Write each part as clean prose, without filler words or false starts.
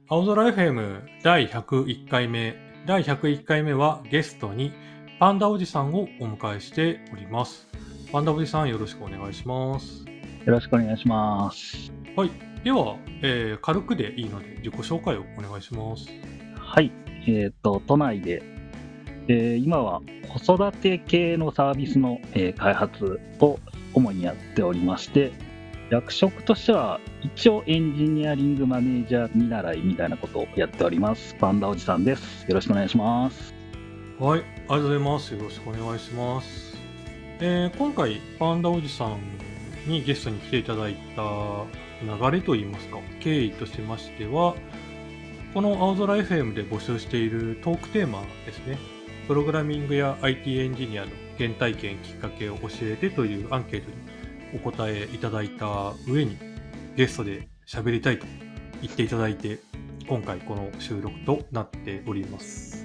青空 FM 第101回目。第101回目はゲストにパンダおじさんをお迎えしております。パンダおじさんよろしくお願いします。 よろしくお願いします。 はい。では、軽くでいいので自己紹介をお願いします。 はい。都内で、今は子育て系のサービスの、開発を主にやっておりまして、役職としては一応エンジニアリングマネージャー見習いみたいなことをやっております。パンダおじさんです。よろしくお願いします。 はい。ありがとうございます。よろしくお願いします。今回、パンダおじさんにゲストに来ていただいた流れといいますか、経緯としましては、この青空 FM で募集しているトークテーマですね。プログラミングや IT エンジニアの原体験きっかけを教えてというアンケートにお答えいただいた上にゲストで喋りたいと言っていただいて、今回この収録となっております。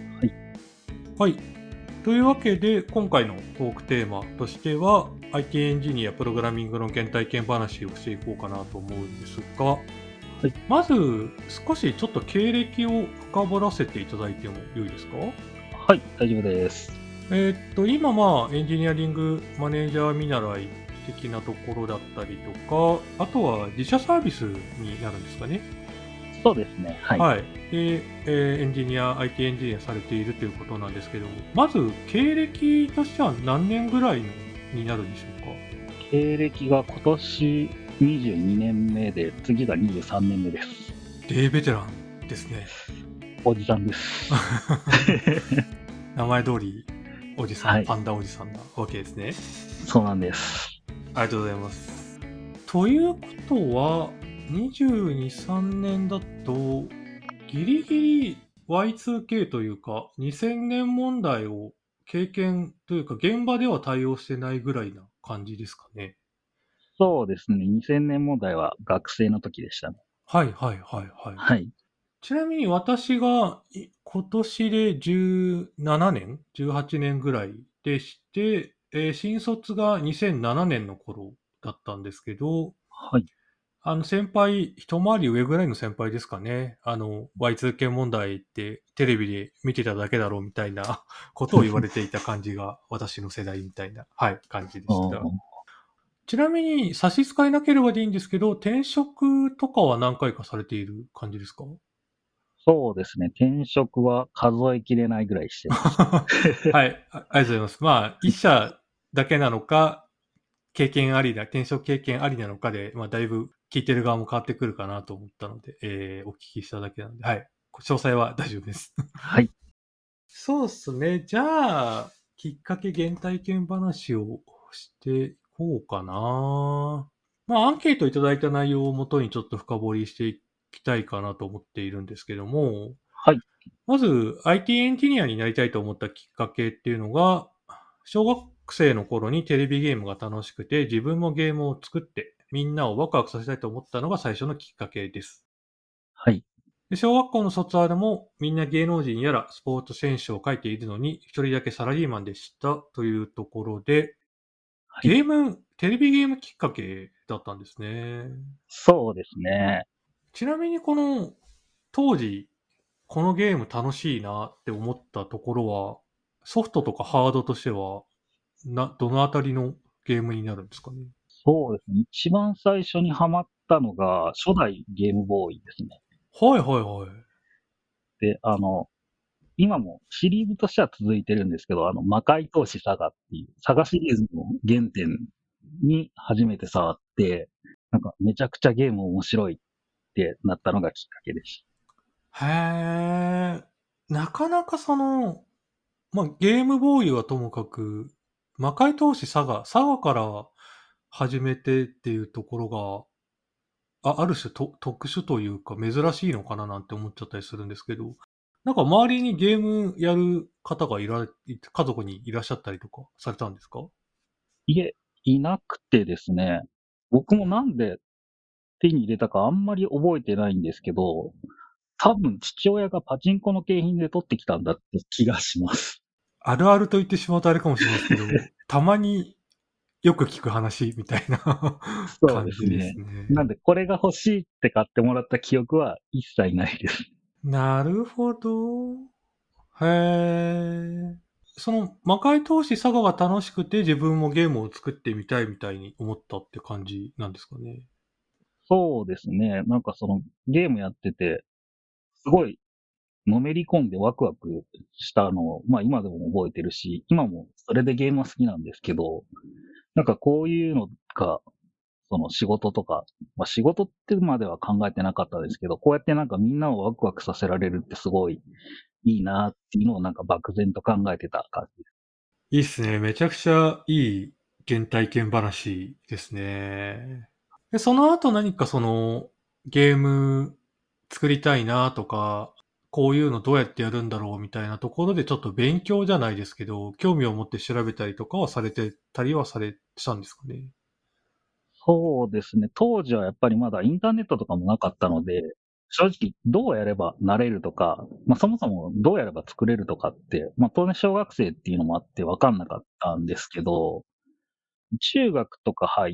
はい。 はい。というわけで、今回のトークテーマとしては、IT エンジニア、プログラミングの原体験話をしていこうかなと思うんですが、 はい。 まず、少しちょっと経歴を深掘らせていただいてもよいですか？ はい、大丈夫です。 今、エンジニアリングマネージャー見習い的なところだったりとか、あとは自社サービスになるんですかね。 そうですね。はい。 はい。で、IT エンジニアされているということなんですけど、まず、経歴としては何年ぐらいのになるんでしょうか？ 経歴が今年22年目で、次が23年目です。 大ベテランですね。 おじさんです。 名前通り、おじさん、 はい。 パンダおじさんなわけですね。 そうなんです。 ありがとうございます。ということは、22、3年だと、ギリギリ Y2K というか、2000年問題を経験というか、現場では対応してないぐらいな感じですかね。 そうですね。2000年問題は学生の時でしたね。 はいはいはいはい。 はい。 ちなみに私が今年で17年 ?18 年ぐらいでして、新卒が2007年の頃だったんですけど、 はい。 先輩、一回り上ぐらいの先輩ですかね。Y2K 問題ってテレビで見てただけだろうみたいなことを言われていた感じが私の世代みたいな、はい、感じでした。ちなみに差し支えなければでいいんですけど、転職とかは何回かされている感じですか？ そうですね。転職は数えきれないぐらいしてます。 はい、ありがとうございます。まあ、一社だけなのか、転職経験ありなのかで、まあ、だいぶ聞いてる側も変わってくるかなと思ったので、お聞きしただけなので、はい。詳細は大丈夫です。 はい。 そうですね。じゃあ、きっかけ原体験話をしていこうかな。まあ、アンケートいただいた内容をもとにちょっと深掘りしていきたいかなと思っているんですけども、 はい。 まず IT エンジニアになりたいと思ったきっかけっていうのが、小学生の頃にテレビゲームが楽しくて、自分もゲームを作って、みんなをワクワクさせたいと思ったのが最初のきっかけです。 はい。 で小学校の卒アルもみんな芸能人やらスポーツ選手を書いているのに、一人だけサラリーマンでしたというところで、 はい。 テレビゲームきっかけだったんですね。 そうですね。 ちなみに当時、このゲーム楽しいなって思ったところは、ソフトとかハードとしては、どのあたりのゲームになるんですかね。 そうですね。一番最初にハマったのが初代ゲームボーイですね。 はいはいはい。 で、今もシリーズとしては続いてるんですけど、魔界闘士サガっていう、サガシリーズの原点に初めて触って、なんかめちゃくちゃゲーム面白いってなったのがきっかけでしへえ。なかなかまあ、ゲームボーイはともかく、魔界闘士サガから始めてっていうところが、ある種特殊というか珍しいのかななんて思っちゃったりするんですけど、なんか周りにゲームやる方が家族にいらっしゃったりとかされたんですか？ いえ、いなくてですね、僕もなんで手に入れたかあんまり覚えてないんですけど、多分父親がパチンコの景品で取ってきたんだって気がします。 あるあると言ってしまうとあれかもしれないですけど、たまによく聞く話みたいなそう感じでですね。 すね。 なんで、これが欲しいって買ってもらった記憶は一切ないです。 なるほど。へえ。その魔界投資サガが楽しくて自分もゲームを作ってみたいみたいに思ったって感じなんですかね。 そうですね。なんかそのゲームやってて、すごいのめり込んでワクワクしたのを、まあ今でも覚えてるし、今もそれでゲームは好きなんですけど、なんかこういうのが、その仕事とか、まあ仕事ってまでは考えてなかったですけど、こうやってなんかみんなをワクワクさせられるってすごいいいなっていうのをなんか漠然と考えてた感じです。 いいっすね。めちゃくちゃいい原体験話ですね。で、その後何かそのゲーム作りたいなとか、こういうのどうやってやるんだろうみたいなところでちょっと勉強じゃないですけど、興味を持って調べたりとかはされてたりはしたんですかね。 そうですね。当時はやっぱりまだインターネットとかもなかったので、正直どうやればなれるとか、まあそもそもどうやれば作れるとかって、まあ当然小学生っていうのもあって分かんなかったんですけど、中学とか入って、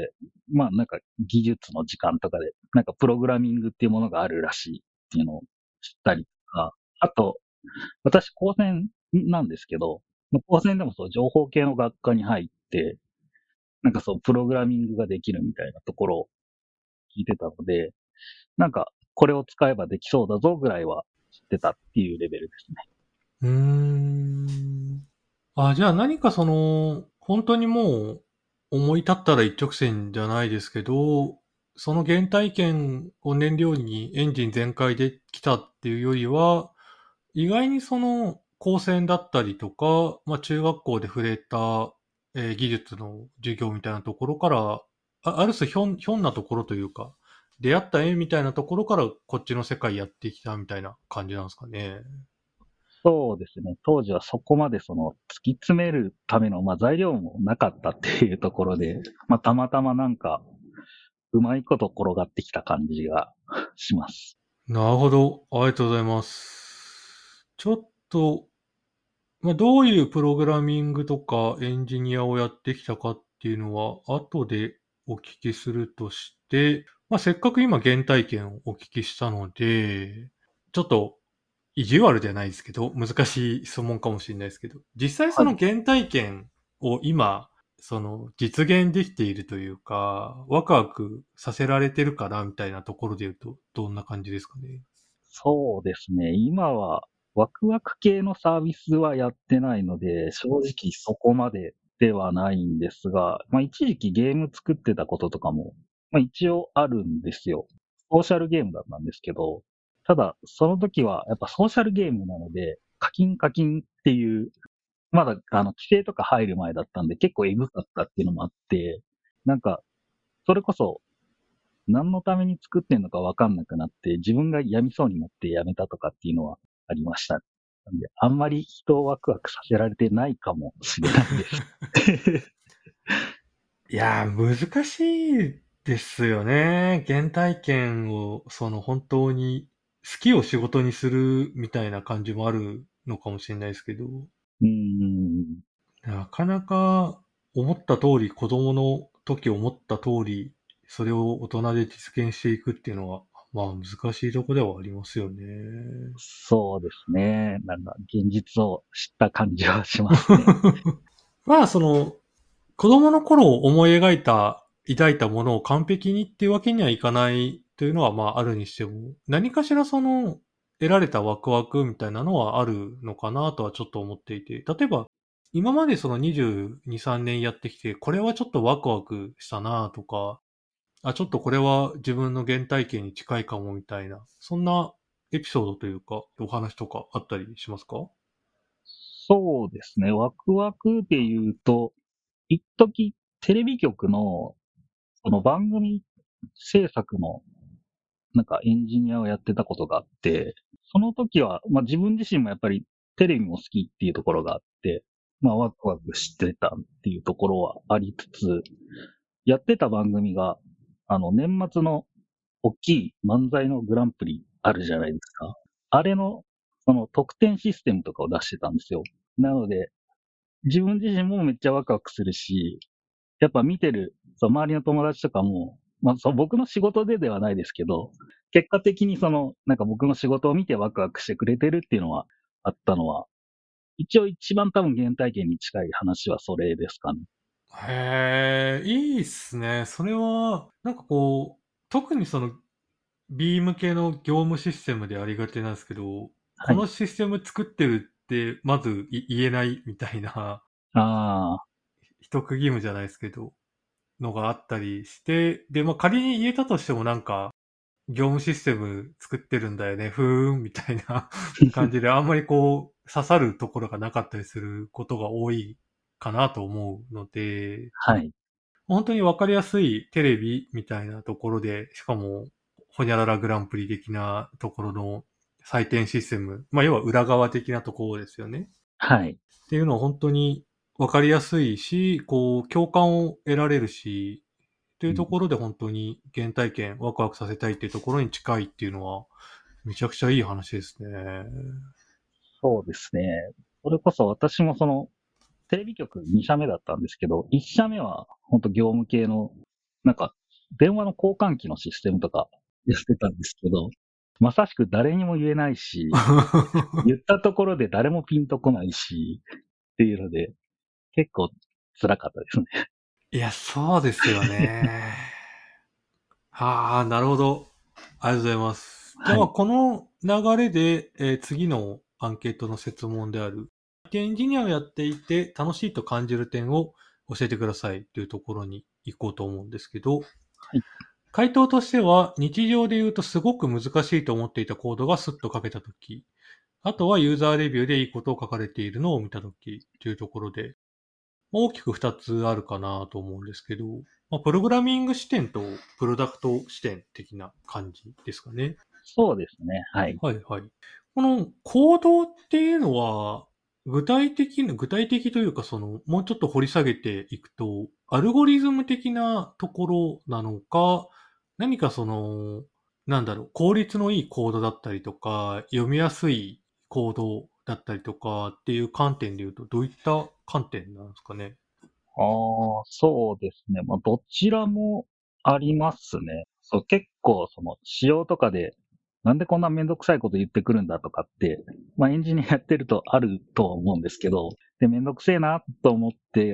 まあなんか技術の時間とかで、なんかプログラミングっていうものがあるらしいっていうのを知ったりとか、あと、私高専なんですけど、高専でもそう情報系の学科に入って、なんかそう、プログラミングができるみたいなところを聞いてたので、なんか、これを使えばできそうだぞぐらいは知ってたっていうレベルですね。 うーん。あ、じゃあ何かその、本当にもう思い立ったら一直線じゃないですけど、その原体験を燃料にエンジン全開で来たっていうよりは、意外にその高専だったりとか、まあ中学校で触れた、技術の授業みたいなところから、ある種ひょんなところというか、出会った縁みたいなところからこっちの世界やってきたみたいな感じなんですかね。 そうですね。当時はそこまでその突き詰めるための、まあ、材料もなかったっていうところで、まあ、たまたまなんか、うまいこと転がってきた感じがします。 なるほど。ありがとうございます。ちょっと、まあ、どういうプログラミングとかエンジニアをやってきたかっていうのは、後でお聞きするとして、まあ、せっかく今原体験をお聞きしたので、ちょっと意地悪じゃないですけど、難しい質問かもしれないですけど、実際そはい。 の原体験を今、その実現できているというか、ワクワクさせられてるかなみたいなところで言うと、どんな感じですかね。 そうですね。今は、ワクワク系のサービスはやってないので、正直そこまでではないんですが、まあ一時期ゲーム作ってたこととかも、まあ一応あるんですよ。ソーシャルゲームだったんですけど、ただ、その時はやっぱソーシャルゲームなので、課金課金っていう、まだ規制とか入る前だったんで結構エグかったっていうのもあって、なんか、それこそ何のために作ってんのかわかんなくなって、自分が病みそうになってやめたとかっていうのはありました。なんで、あんまり人をワクワクさせられてないかもしれないです。 いやー、難しいですよね。原体験を、その本当に好きを仕事にするみたいな感じもあるのかもしれないですけど、 うーん、 なかなか思った通り、子供の時思った通り、それを大人で実現していくっていうのは、まあ難しいところではありますよね。 そうですね。なんか、現実を知った感じはしますね。 まあその、子供の頃思い抱いたものを完璧にっていうわけにはいかないというのはまああるにしても、何かしらその得られたワクワクみたいなのはあるのかなとはちょっと思っていて、例えば今までその22、3年やってきて、これはちょっとワクワクしたなとか、あ、ちょっとこれは自分の原体験に近いかもみたいな、そんなエピソードというか、お話とかあったりしますか？ そうですね。ワクワクで言うと、一時テレビ局の、その番組制作のなんかエンジニアをやってたことがあって、その時は、まあ自分自身もやっぱりテレビも好きっていうところがあって、まあワクワクしてたっていうところはありつつ、やってた番組が、年末の大きい漫才のグランプリあるじゃないですか。あれの、その得点システムとかを出してたんですよ。なので、自分自身もめっちゃワクワクするし、 やっぱ見てる、そう、周りの友達とかも、まあ、そう、僕の仕事ではないですけど、結果的になんか僕の仕事を見てワクワクしてくれてるっていうのはあったのは、一応一番多分原体験に近い話はそれですかね。 へえ、いいっすね。それは、なんかこう、特にその、B 向けの業務システムでありがちなんですけど、こはい。 のシステム作ってるって、まず言えないみたいな、 ああ、 一区義務じゃないですけど、のがあったりして、で、まあ仮に言えたとしてもなんか、業務システム作ってるんだよね、ふーん、みたいな感じで、あんまりこう、刺さるところがなかったりすることが多いかなと思うので、 はい。 本当にわかりやすいテレビみたいなところで、しかも、ホニャララグランプリ的なところの採点システム、まあ要は裏側的なところですよね。 はい。 っていうのは本当にわかりやすいし、こう、共感を得られるし、というとうん、 ころで本当に原体験、ワクワクさせたいっていうところに近いっていうのは、めちゃくちゃいい話ですね。 そうですね。それこそ私もテレビ局2社目だったんですけど、1社目は本当業務系の、なんか、電話の交換機のシステムとかやってたんですけど、まさしく誰にも言えないし、言ったところで誰もピンとこないし、っていうので、結構辛かったですね。 いや、そうですよね。はあ、なるほど。ありがとうございます。じゃあ、 はい。 この流れで、次のアンケートの設問である、エンジニアをやっていて楽しいと感じる点を教えてくださいというところに行こうと思うんですけど、 はい。 回答としては、日常で言うとすごく難しいと思っていたコードがスッと書けたとき、あとはユーザーレビューでいいことを書かれているのを見たときというところで、大きく2つあるかなと思うんですけど、まあ、プログラミング視点とプロダクト視点的な感じですかね。 そうですね。はい。 はいはい。この行動っていうのは、具体的というかもうちょっと掘り下げていくと、アルゴリズム的なところなのか、何かなんだろう、効率のいいコードだったりとか、読みやすいコードだったりとかっていう観点で言うと、どういった観点なんですかね。 ああ、そうですね。まあ、どちらもありますね。そう、結構、仕様とかで、なんでこんなめんどくさいこと言ってくるんだとかって、まあ、エンジニアやってるとあるとは思うんですけど、で、めんどくせえなと思って、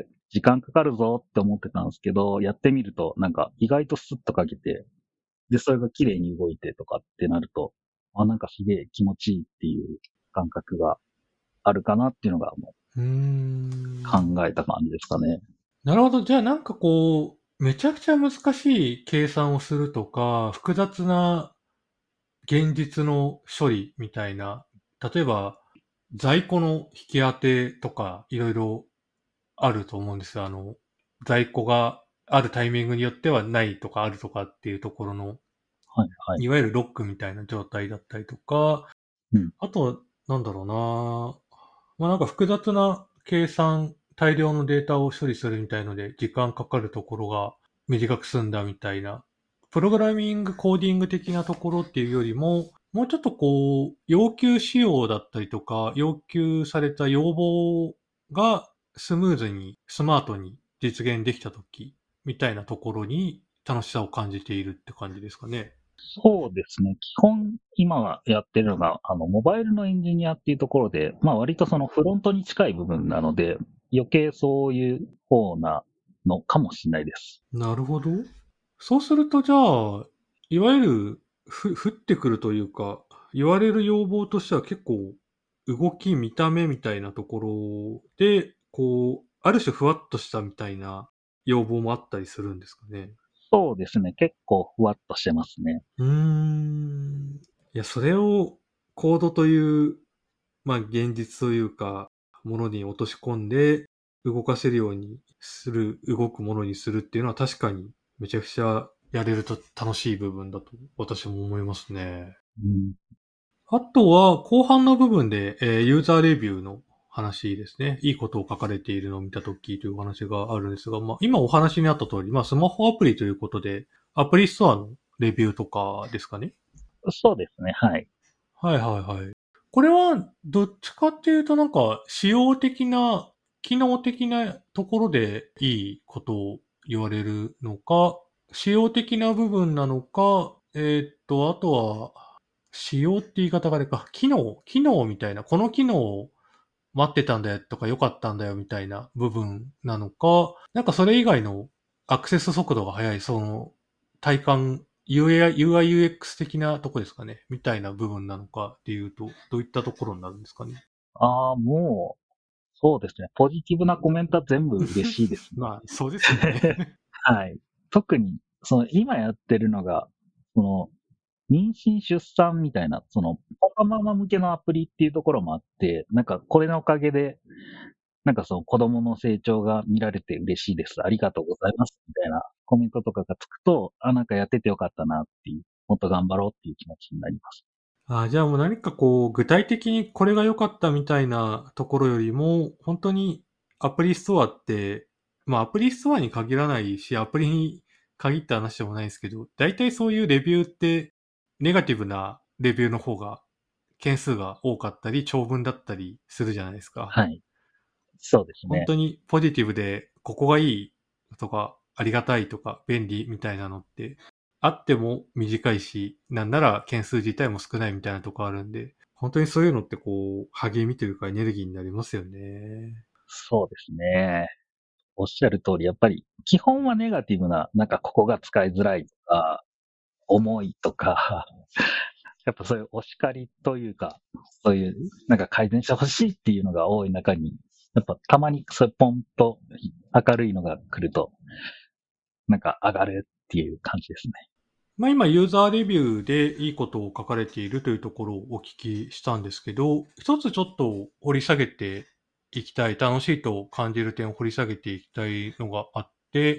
時間かかるぞって思ってたんですけど、やってみると、なんか意外とスッとかけて、で、それが綺麗に動いてとかってなると、あ、なんかすげえ気持ちいいっていう感覚があるかなっていうのがもうーうん。 考えた感じですかね。 なるほど。じゃあなんかこう、めちゃくちゃ難しい計算をするとか、複雑な現実の処理みたいな、例えば在庫の引き当てとかいろいろあると思うんですよ。在庫があるタイミングによってはないとかあるとかっていうところの、 はい、はい。 いわゆるロックみたいな状態だったりとか、 うん。 あと、なんだろうなまあなんか複雑な計算、大量のデータを処理するみたいので、時間かかるところが短く済んだみたいな、プログラミング、コーディング的なところっていうよりも、もうちょっとこう、要求仕様だったりとか、要求された要望がスムーズに、スマートに実現できたとき、みたいなところに楽しさを感じているって感じですかね。 そうですね。基本、今はやってるのが、モバイルのエンジニアっていうところで、まあ割とそのフロントに近い部分なので、余計そういう方なのかもしれないです。 なるほど。そうすると、じゃあ、いわゆる、降ってくるというか、言われる要望としては結構、動き、見た目みたいなところで、こう、ある種ふわっとしたみたいな要望もあったりするんですかね。 そうですね。結構ふわっとしてますね。 うーん。いや、それをコードという、まあ現実というか、ものに落とし込んで動かせるようにする、動くものにするっていうのは確かにめちゃくちゃやれると楽しい部分だと私も思いますね。 うん、 あとは後半の部分で、ユーザーレビューの話ですね。いいことを書かれているのを見たときというお話があるんですが、まあ今お話にあった通り、まあスマホアプリということで、アプリストアのレビューとかですかね。 そうですね。はい。 はいはいはい。これは、どっちかっていうとなんか、仕様的な、機能的なところでいいこと言われるのか、仕様的な部分なのか、あとは、仕様って言い方があれか、機能みたいな、この機能を待ってたんだよとか良かったんだよみたいな部分なのか、なんかそれ以外のアクセス速度が速い、その体感、UI、UX 的なとこですかね、みたいな部分なのかっていうと、どういったところになるんですかね。 ああ、もう、そうですね。ポジティブなコメントは全部嬉しいですね。 まあ、そうですよね。 はい。特に、今やってるのが、その、妊娠出産みたいな、パパママ向けのアプリっていうところもあって、なんか、これのおかげで、なんか子供の成長が見られて嬉しいです。ありがとうございます。みたいなコメントとかがつくと、あ、なんかやっててよかったなっていう、もっと頑張ろうっていう気持ちになります。 じゃあもう何かこう、具体的にこれが良かったみたいなところよりも、本当にアプリストアって、まあアプリストアに限らないし、アプリに限った話でもないですけど、大体そういうレビューって、ネガティブなレビューの方が、件数が多かったり、長文だったりするじゃないですか。 はい。そうですね。 本当にポジティブで、ここがいいとか、ありがたいとか、便利みたいなのって、あっても短いし、なんなら件数自体も少ないみたいなとこあるんで、本当にそういうのってこう、励みというかエネルギーになりますよね。 そうですね。おっしゃる通り、やっぱり、基本はネガティブな、なんかここが使いづらいとか、重いとか、やっぱそういうお叱りというか、そういう、なんか改善してほしいっていうのが多い中に、やっぱたまにそういうポンと明るいのが来ると、なんか上がるっていう感じですね。 まあ今ユーザーレビューでいいことを書かれているというところをお聞きしたんですけど、一つちょっと掘り下げていきたい、楽しいと感じる点を掘り下げていきたいのがあって、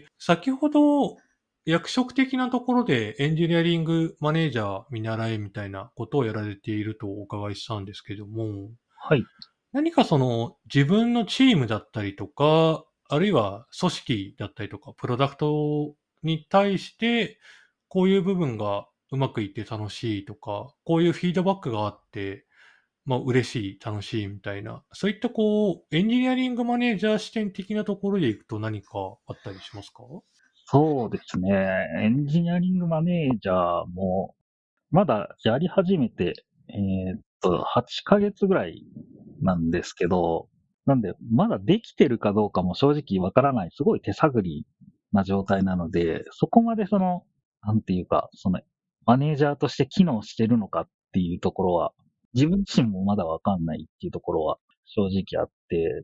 先ほど役職的なところでエンジニアリングマネージャー見習えみたいなことをやられているとお伺いしたんですけども、 はい。 何かその自分のチームだったりとか、あるいは組織だったりとか、プロダクトに対して、こういう部分がうまくいって楽しいとか、こういうフィードバックがあって、まあ嬉しい、楽しいみたいな、そういったこう、エンジニアリングマネージャー視点的なところでいくと何かあったりしますか？ そうですね。エンジニアリングマネージャーも、まだやり始めて、8ヶ月ぐらいなんですけど、なんで、まだできてるかどうかも正直わからない、すごい手探りな状態なので、そこまでなんていうか、マネージャーとして機能してるのかっていうところは、自分自身もまだわかんないっていうところは正直あって、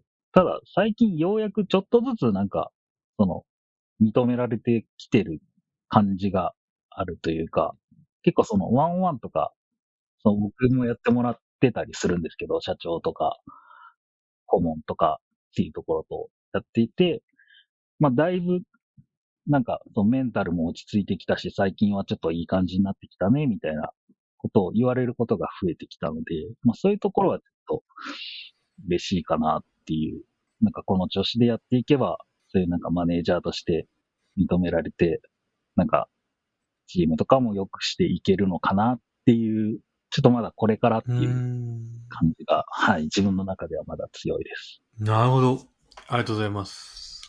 ただ最近ようやくちょっとずつなんか、その、認められてきてる感じがあるというか、結構ワンオンワンとか、僕もやってもらってたりするんですけど、社長とか、顧問とかっていうところとやっていて、まあ、だいぶ、なんか、メンタルも落ち着いてきたし、最近はちょっといい感じになってきたね、みたいなことを言われることが増えてきたので、まあ、そういうところはちょっと嬉しいかなっていう、なんかこの調子でやっていけば、そういうなんかマネージャーとして認められて、なんかチームとかも良くしていけるのかなっていう、ちょっとまだこれからっうーていうん。 感じが、はい、自分の中ではまだ強いです。 なるほど。ありがとうございます。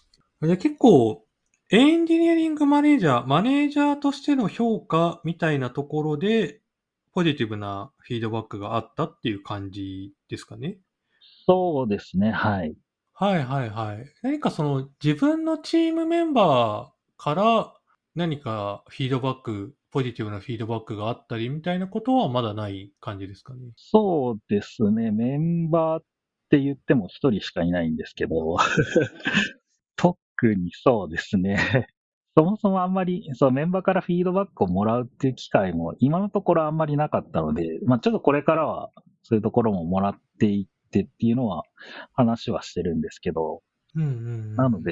じゃあ結構、エンジニアリングマネージャーとしての評価みたいなところで、ポジティブなフィードバックがあったっていう感じですかね。 そうですね、はい。 はいはいはい。何かその自分のチームメンバーから何かフィードバック、ポジティブなフィードバックがあったりみたいなことはまだない感じですかね。 そうですね、メンバーって言っても一人しかいないんですけど、特にそうですね。そもそもあんまり、メンバーからフィードバックをもらうっていう機会も今のところあんまりなかったので、まあちょっとこれからはそういうところももらっていってっていうのは話はしてるんですけど、 うんうんうん。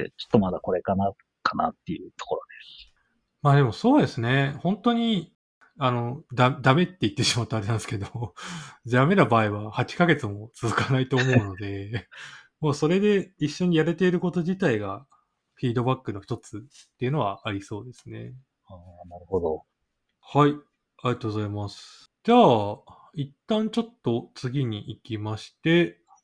なので、ちょっとまだこれかなっていうところまあでもそうですね。本当に、ダメって言ってしまったあれなんですけど、ダメな場合は8ヶ月も続かないと思うので、もうそれで一緒にやれていること自体がフィードバックの一つっていうのはありそうですね。 ああ、なるほど。 はい。ありがとうございます。じゃあ、一旦ちょっと次に行きまして、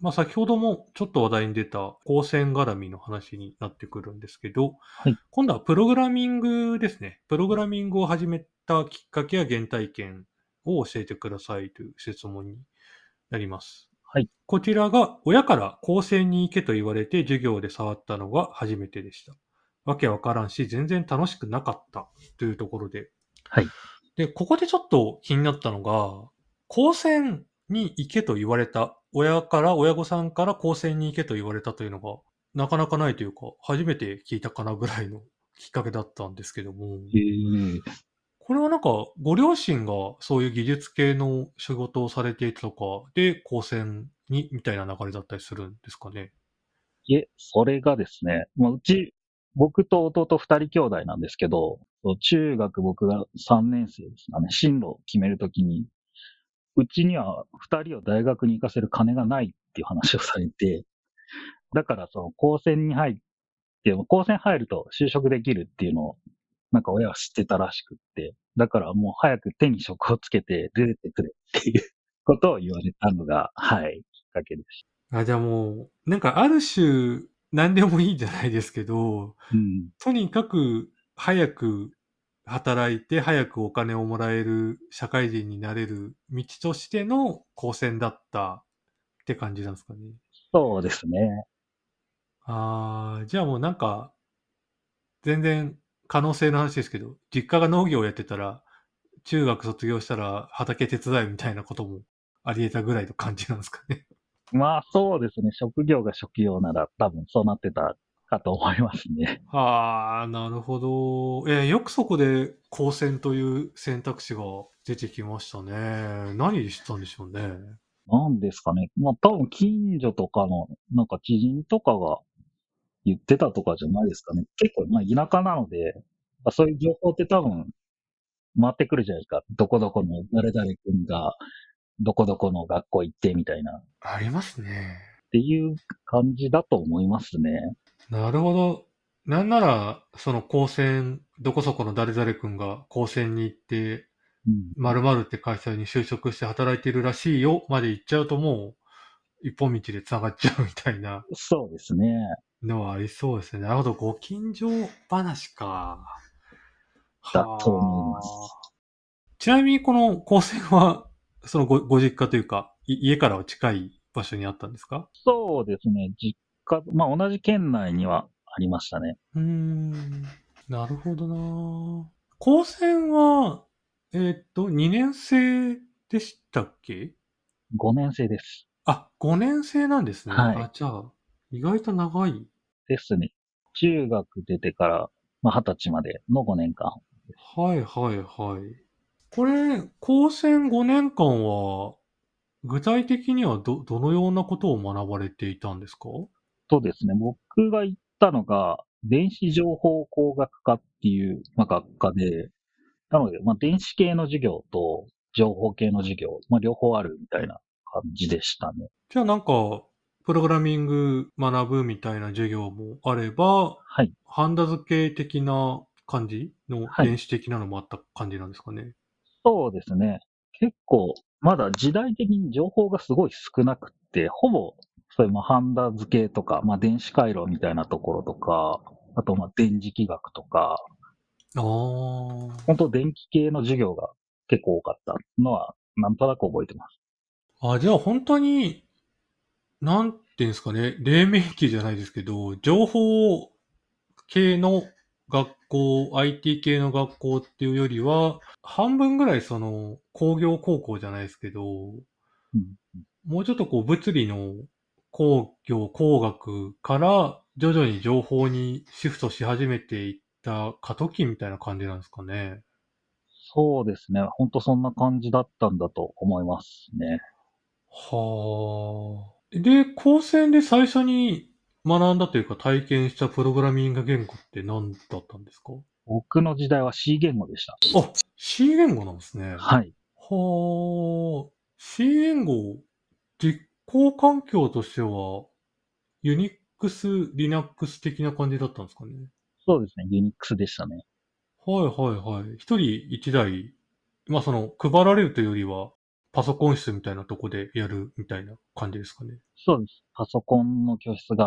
まあ先ほどもちょっと話題に出た光線絡みの話になってくるんですけど、 はい。 今度はプログラミングですね。プログラミングを始めたきっかけや原体験を教えてくださいという質問になります。 はい。 こちらが親から高専に行けと言われて授業で触ったのが初めてでした。わけわからんし、全然楽しくなかったというところで。 はい。 で、ここでちょっと気になったのが、高専に行けと言われた、親御さんから高専に行けと言われたというのが、なかなかないというか、初めて聞いたかなぐらいのきっかけだったんですけども、 えー、 これはなんか、ご両親がそういう技術系の仕事をされていたとか、で、高専に、みたいな流れだったりするんですかね。 それがですね、僕と弟二人兄弟なんですけど、中学僕が3年生ですかね、進路を決めるときに、うちには二人を大学に行かせる金がないっていう話をされて、だからその高専に入って、高専入ると就職できるっていうのを、なんか親は知ってたらしくって、だからもう早く手に職をつけて出てってくれっていうことを言われたのが、はい、きっかけです。 あ、じゃあもう、なんかある種、何でもいいじゃないですけど、 うん。 とにかく早く働いて早くお金をもらえる社会人になれる道としての高専だったって感じなんですかね。 そうですね。 ああ、じゃあもうなんか、全然可能性の話ですけど、実家が農業をやってたら、中学卒業したら畑手伝いみたいなこともあり得たぐらいの感じなんですかね。 まあそうですね。職業が職業なら多分そうなってたかと思いますね。 はあ、なるほど。よくそこで高専という選択肢が出てきましたね。何したんでしょうね。 なんですかね。まあ多分近所とかの、なんか知人とかが言ってたとかじゃないですかね。結構まあ田舎なので、そういう情報って多分回ってくるじゃないですか。どこどこの誰々君がどこどこの学校行ってみたいな。っありますね。 ていう感じだと思いますね。 なるほど。なんなら、その高専、どこそこの誰々君が高専に行って、 うん。 〇〇って会社に就職して働いてるらしいよまで行っちゃうともう一本道で繋がっちゃうみたいなそうですね。 のはありそうですね。なるほど。ご近所話か。 だと思いまはあ。 す。 ちなみにこの高専は、そのご実家というか、家からは近い場所にあったんですか？ そうですね。実家、まあ同じ県内にはありましたね。 なるほどな。高専は、2年生でしたっけ？ 5年生です。 あ、5年生なんですね。 はい。 あ、じゃあ、意外と長い。 ですね。中学出てから、まあ、20歳までの5年間。 はいはいはい。これ、高専5年間は、具体的にはどのようなことを学ばれていたんですか？ とですね、僕が行ったのが、電子情報工学科っていう、まあ、学科で、なので、まあ、電子系の授業と情報系の授業、まあ、両方あるみたいな感じでしたね。 じゃあなんか、プログラミング学ぶみたいな授業もあれば、 はい。 ハンダ付け的な感じのはい。 電子的なのもあった感じなんですかね。 そうですね。結構、まだ時代的に情報がすごい少なくって、ほぼ、そういうまあハンダ付けとか、まあ電子回路みたいなところとか、あとまあ電磁気学とか、 ああ。 本当電気系の授業が結構多かったのは、なんとなく覚えてます。 あ、じゃあ本当に、なんていうんですかね、黎明期じゃないですけど、情報系の学校、IT 系の学校っていうよりは、半分ぐらいその工業高校じゃないですけど、 うん。 もうちょっとこう物理の工業、工学から徐々に情報にシフトし始めていった過渡期みたいな感じなんですかね。 そうですね。本当そんな感じだったんだと思いますね。 はあ。で、高専で最初に学んだというか体験したプログラミング言語って何だったんですか？ 僕の時代は C 言語でした。 あ、C 言語なんですね。 はい。 はあ。C 言語、実行環境としては、ユニックス、リナックス的な感じだったんですかね。 そうですね。ユニックスでしたね。 はいはいはい。一人一台、まあその、配られるというよりは、 パソコン室みたいなとこでやるみたいな感じですかね。 そうです。パソコンの教室があって、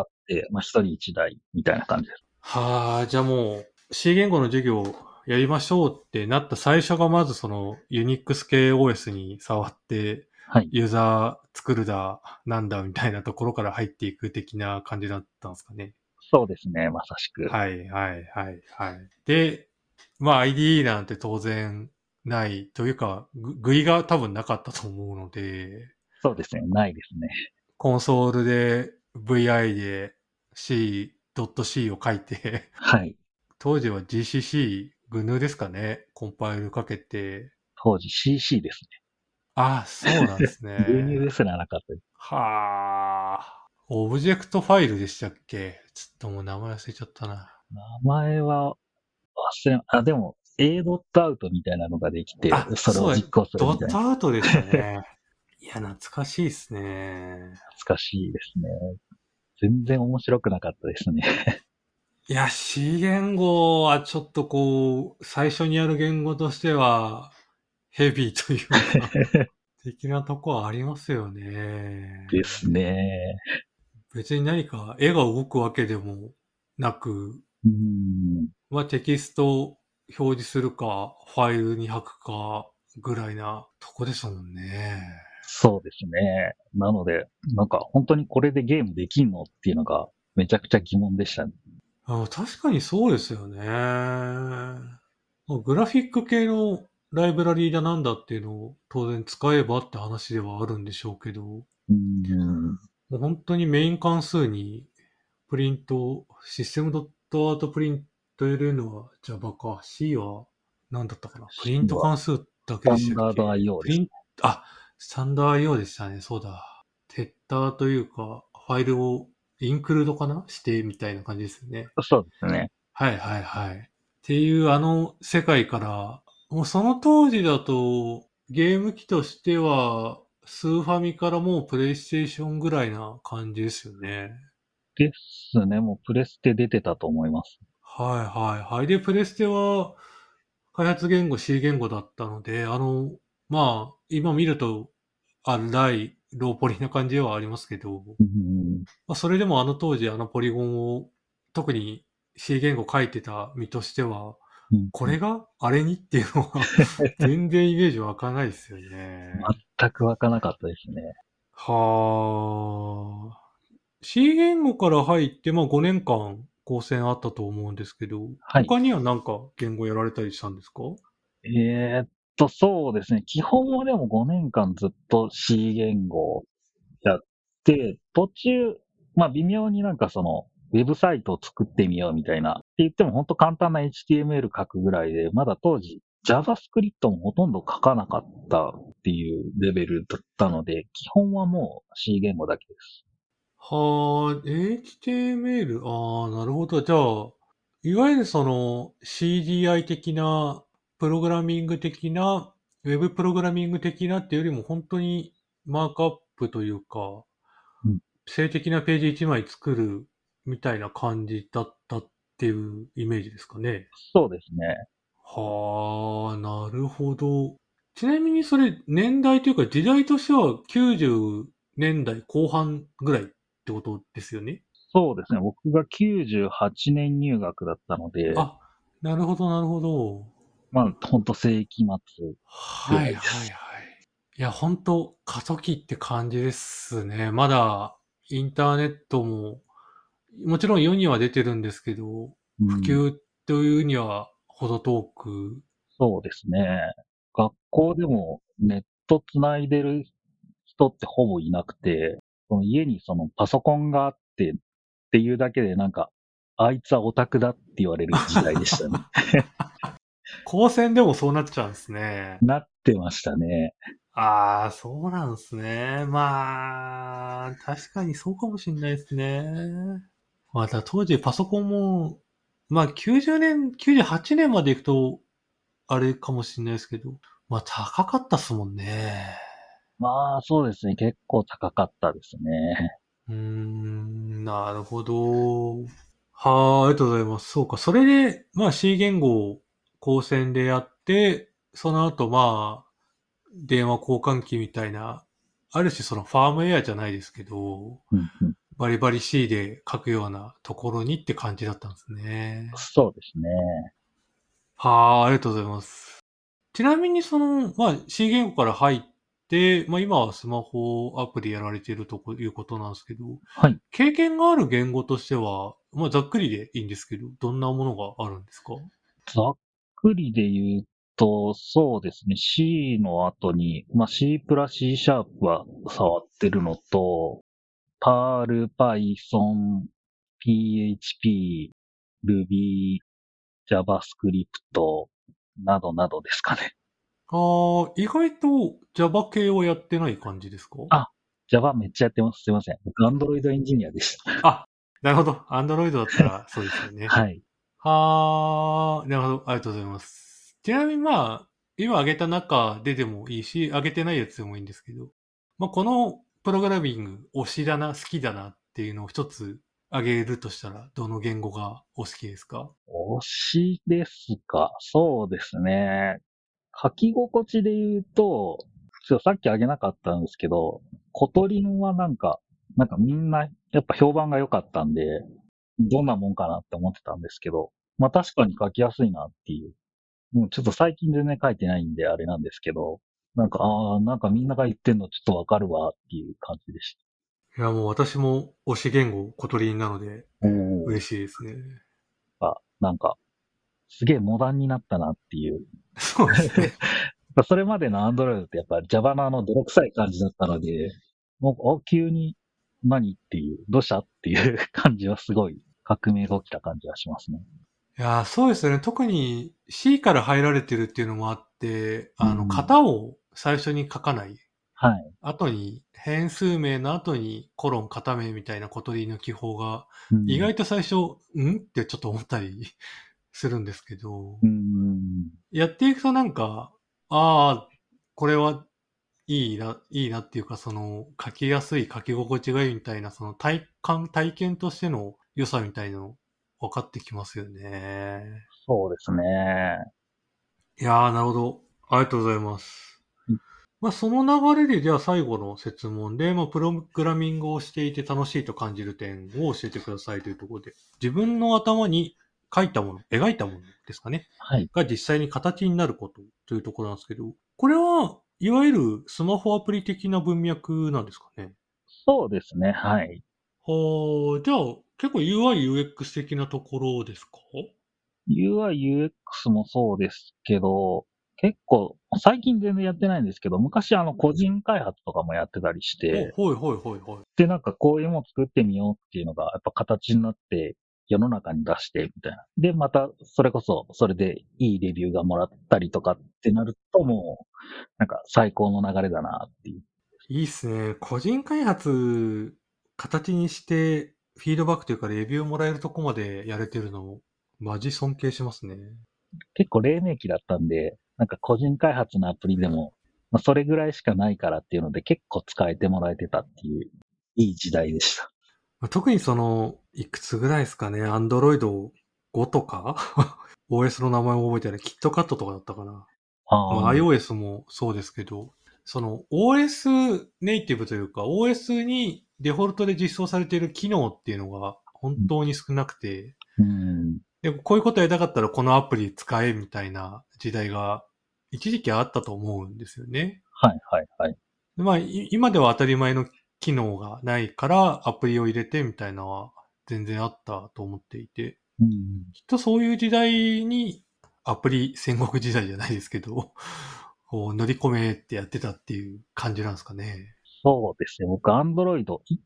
まあ、一人一台みたいな感じです。 はあ、じゃあもう C 言語の授業やりましょうってなった最初がまずそのユニックス系 OS に触ってはい。 ユーザー作るだなんだみたいなところから入っていく的な感じだったんですかね。 そうですね、まさしく。 はいはいはいはい。で、まあ IDE なんて当然ないというか、GUI が多分なかったと思うので、 そうですね、ないですね。 コンソールで VI で C.C を書いて、 はい。 当時は GCC、GNU ですかね、コンパイルかけて、 当時 CC ですあ、そうなんですね。牛ね。 乳ですらなかったです。 はあ。オブジェクトファイルでしたっけ？ちょっともう名前忘れちゃったな。 名前はでも、A ドットアウトみたいなのができて、 あ、 それをそうだ、 実行するドッみたいな。 トアウトでしたね。いや、懐かしいですね。 懐かしいですね。全然面白くなかったですね。 いや、C 言語はちょっとこう、最初にやる言語としては、ヘビーというか、的なとこはありますよね。 ですね。 別に何か絵が動くわけでもなく、 うーん。 まあ、テキストを表示するか、ファイルに吐くか、ぐらいなとこですもんね。 そうですね。なので、なんか本当にこれでゲームできんのっていうのがめちゃくちゃ疑問でしたね。 確かにそうですよね。グラフィック系のライブラリーだなんだっていうのを当然使えばって話ではあるんでしょうけど、もうーん。 う本当にメイン関数にプリント、システムドットアウトプリント入れるのは Java か。C は何だったかな。プリン C はト関数だけでスタしたっけ？ ンダード IO です。 プリン、あ、スタンダード IO でしたね。そうだ。テッターというか、ファイルをインクルードかなしてみたいな感じですよね。 そうですね。 はいはいはい。っていうあの世界から、もうその当時だとゲーム機としては、スーファミからもうプレイステーションぐらいな感じですよね。 ですね。もうプレステ出てたと思います。 はいはいはい。で、プレステは開発言語 C 言語だったので、まあ、今見ると、ローポリな感じではありますけど、 うん。 まあ、それでもあの当時あのポリゴンを、特に C 言語書いてた身としては、 うん。 これがあれにっていうのは全然イメージ湧かないですよね。 全く湧かなかったですね。 はあ。C 言語から入って、まあ5年間高専あったと思うんですけど、 はい。 他には何か言語やられたりしたんですか？ そうですね。基本はでも5年間ずっと C 言語やって、途中、まあ微妙になんかウェブサイトを作ってみようみたいな。って言っても本当簡単な HTML 書くぐらいで、まだ当時 JavaScript もほとんど書かなかったっていうレベルだったので、基本はもう C 言語だけです。 はあ、HTML、ああ、なるほど。じゃあ、いわゆるその CDI 的な、プログラミング的な、ウェブプログラミング的なっていうよりも本当にマークアップというか、 うん、 静的なページ1枚作るみたいな感じだったっていうイメージですかね。 そうですね。 はあ、なるほど。ちなみにそれ、年代というか時代としては90年代後半ぐらいってことですよね。 そうですね。僕が98年入学だったので、 あ、なるほど、なるほど。 まあ、ほんと世紀末ぐはいらいです。 はいはい。いや、本当過渡期って感じですね。まだ、インターネットも、もちろん世には出てるんですけど、普うん、 及というには程遠く、 そうですね。学校でもネットつないでる人ってほぼいなくて、その家にそのパソコンがあってっていうだけでなんか、あいつはオタクだって言われる時代でしたね。 高専でもそうなっちゃうんですね。 なってましたね。 ああ、そうなんですね。まあ、確かにそうかもしんないですね。また当時パソコンも、まあ90年、98年まで行くと、あれかもしんないですけど、まあ高かったっすもんね。 まあ、そうですね。結構高かったですね。 なるほど。はあ、ありがとうございます。そうか。それで、まあ C 言語を高専でやって、その後まあ、 電話交換機みたいな、ある種そのファームウェアじゃないですけど、 うんうん。 バリバリ C で書くようなところにって感じだったんですね。 そうですね。 はあ、ありがとうございます。ちなみにC 言語から入って、今はスマホアプリやられているということなんですけど、 はい。 経験がある言語としては、ざっくりでいいんですけど、どんなものがあるんですか？ ざっくりで言うと、そうですね。C の後に、C プラ C シャープは触ってるのと、Perl、Python、PHP、Ruby、JavaScript などなどですかね。 ああ、意外と Java 系はやってない感じですか？ あ、Java めっちゃやってます。すいません。僕、Android エンジニアです。 あ、なるほど。Android だったらそうですよね。 はい。 はあ、なるほど。ありがとうございます。ちなみに今挙げた中ででもいいし、挙げてないやつでもいいんですけど、このプログラミング推しだな、好きだなっていうのを一つ挙げるとしたら、どの言語がお好きですか？ 推しですか。そうですね。書き心地で言うと、さっきあげなかったんですけど、コトリンはなんかみんなやっぱ評判が良かったんで、どんなもんかなって思ってたんですけど、確かに書きやすいなっていう。もうちょっと最近全然書いてないんであれなんですけど、なんかみんなが言ってんのちょっとわかるわっていう感じでしいや、もう私も推し言語、コトリンなので、 た。おー。 嬉しいですね。 なんか、すげえモダンになったなっていう。 そうですね。 それまでの Android ってやっぱ Java の泥臭い感じだったので、もう、急に何っていう、どうしたっていう感じはすごい革命が起きた感じはしますね。 いやー、そうですよね。特に C から入られてるっていうのもあって、 うん。 型を最初に書かない。 はい。 後に、変数名の後にコロン型名みたいなコトリの記法が、 うん。 意外と最初、ってちょっと思ったりするんですけど、 うん。 やっていくとああ、これはいいなっていうか、書きやすい、書き心地がいいみたいな、体験としての良さみたいの分かってきますよね。 そうですね。 いやー、なるほど。ありがとうございます。その流れで、じゃあ最後の設問で、プログラミングをしていて楽しいと感じる点を教えてくださいというところで、自分の頭に書いたもの、描いたものですかね。 はい。 が実際に形になることというところなんですけど、これは、いわゆるスマホアプリ的な文脈なんですかね。 そうですね。はい。 はあ、じゃあ、結構 UI、UX 的なところですか？ UI、UX もそうですけど、結構、最近全然やってないんですけど、昔個人開発とかもやってたりしお、 て、 ほいほいほいほい。 で、なんかこういうもの作ってみようっていうのが、やっぱ形になって、世の中に出してみたいな。で、また、それこそ、それでいいレビューがもらったりとかってなると、もう、なんか最高の流れだなっていう。 いいっすね。個人開発、形にして、フィードバックというかレビューもらえるとこまでやれてるの、マジ尊敬しますね。 結構黎明期だったんで、なんか個人開発のアプリでも、それぐらいしかないからっていうので結構使えてもらえてたっていう、いい時代でした。 特にいくつぐらいですかね。Android 5とかOS の名前を覚えてない。キットカットとかだったかな。 ああ、 iOS もそうですけど、OS ネイティブというか、OS にデフォルトで実装されている機能っていうのが本当に少なくて、 うん、 で、こういうことやりたかったらこのアプリ使えみたいな時代が一時期あったと思うんですよね。 はいはいはい。 で今では当たり前の機能がないからアプリを入れてみたいなのは全然あったと思っていて、 うん、 きっとそういう時代にアプリ戦国時代じゃないですけど、こう乗り込めってやってたっていう感じなんですかね。 そうですね。僕、Android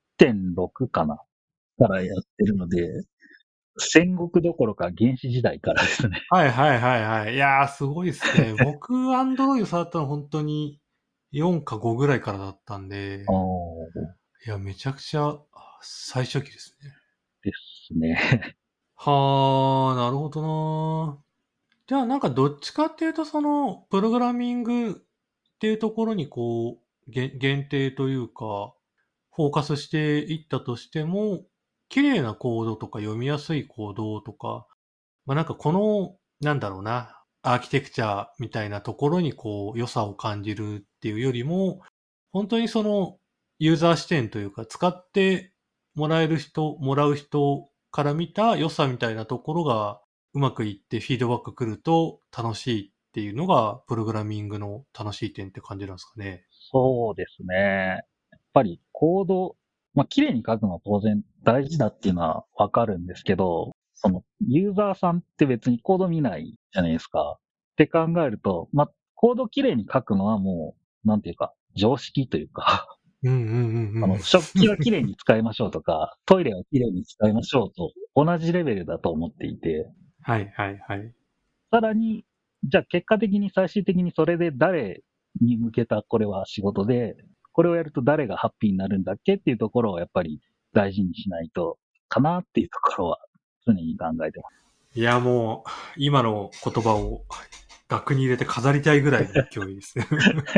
1.6かなからやってるので、戦国どころか原始時代からですね。 はいはいはいはい。いやー、すごいですね。僕、アンドロイド触ったの本当に4か5ぐらいからだったんで、 おーいや、めちゃくちゃ最初期ですね。 ですね。 はあ、なるほどな。じゃあどっちかっていうとプログラミングっていうところに限定というか、フォーカスしていったとしても、綺麗なコードとか読みやすいコードとか、この、なんだろうな。 アーキテクチャみたいなところに良さを感じるっていうよりも、本当にそのユーザー視点というか、使ってもらう人から見た良さみたいなところがうまくいってフィードバック来ると楽しいっていうのが、プログラミングの楽しい点って感じなんですかね。 そうですね。やっぱりコード、綺麗に書くのは当然大事だっていうのはわかるんですけど、そのユーザーさんって別にコード見ないじゃないですか。って考えると、コード綺麗に書くのはもう、なんていうか、常識というか、 うんうんうんうん。 食器は綺麗に使いましょうとか、トイレは綺麗に使いましょうと同じレベルだと思っていて、 はいはいはい。 さらに、じゃあ結果的に最終的にそれで誰に向けたこれは仕事で、これをやると誰がハッピーになるんだっけっていうところをやっぱり大事にしないとかなっていうところは常に考えてます。 いやもう、今の言葉を額に入れて飾りたいぐらいの勢いですね。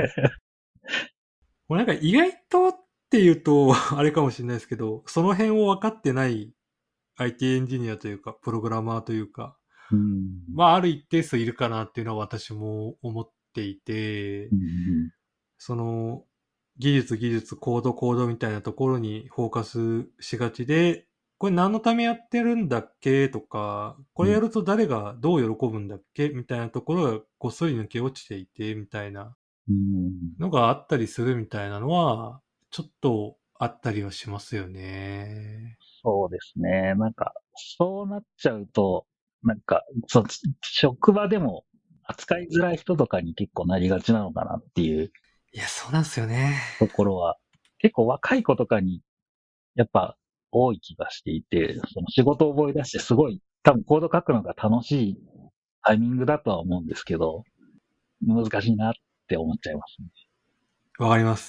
もうなんか意外とっていうと、あれかもしれないですけど、その辺を分かってない IT エンジニアというか、プログラマーというか、 うん。 ある一定数いるかなっていうのは私も思っていて、 うん。 その、技術、コードみたいなところにフォーカスしがちで、これ何のためやってるんだっけとか、こうん。 れやると誰がどう喜ぶんだっけみたいなところがごっそり抜け落ちていて、みたいなうん。 のがあったりするみたいなのは、ちょっとあったりはしますよね。 そうですね。そうなっちゃうと、職場でも扱いづらい人とかに結構なりがちなのかなっていういや、そうなんですよね。 ところは、結構若い子とかにやっぱ多い気がしていて、その仕事を覚え出してすごい、多分コード書くのが楽しいタイミングだとは思うんですけど、難しいなって思っちゃいますね。 わかります。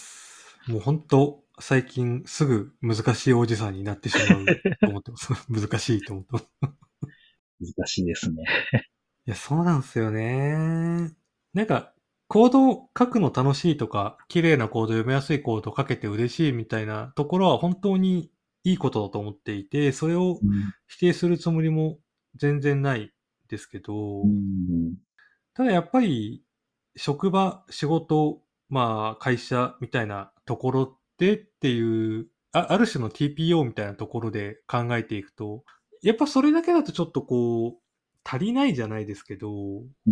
もう本当最近すぐ難しいおじさんになってしまうと思ってます。難しいと思ってます。 難しいですね。 いや、そうなんですよね。なんか、コードを書くの楽しいとか、綺麗なコード、読みやすいコードを書けて嬉しいみたいなところは本当にいいことだと思っていて、それをうん。 否定するつもりも全然ないですけうど、 ん。 ただやっぱり、職場、仕事、会社みたいなところでっていう、ある種の TPO みたいなところで考えていくと、やっぱそれだけだとちょっと足りないじゃないですけど、 うん。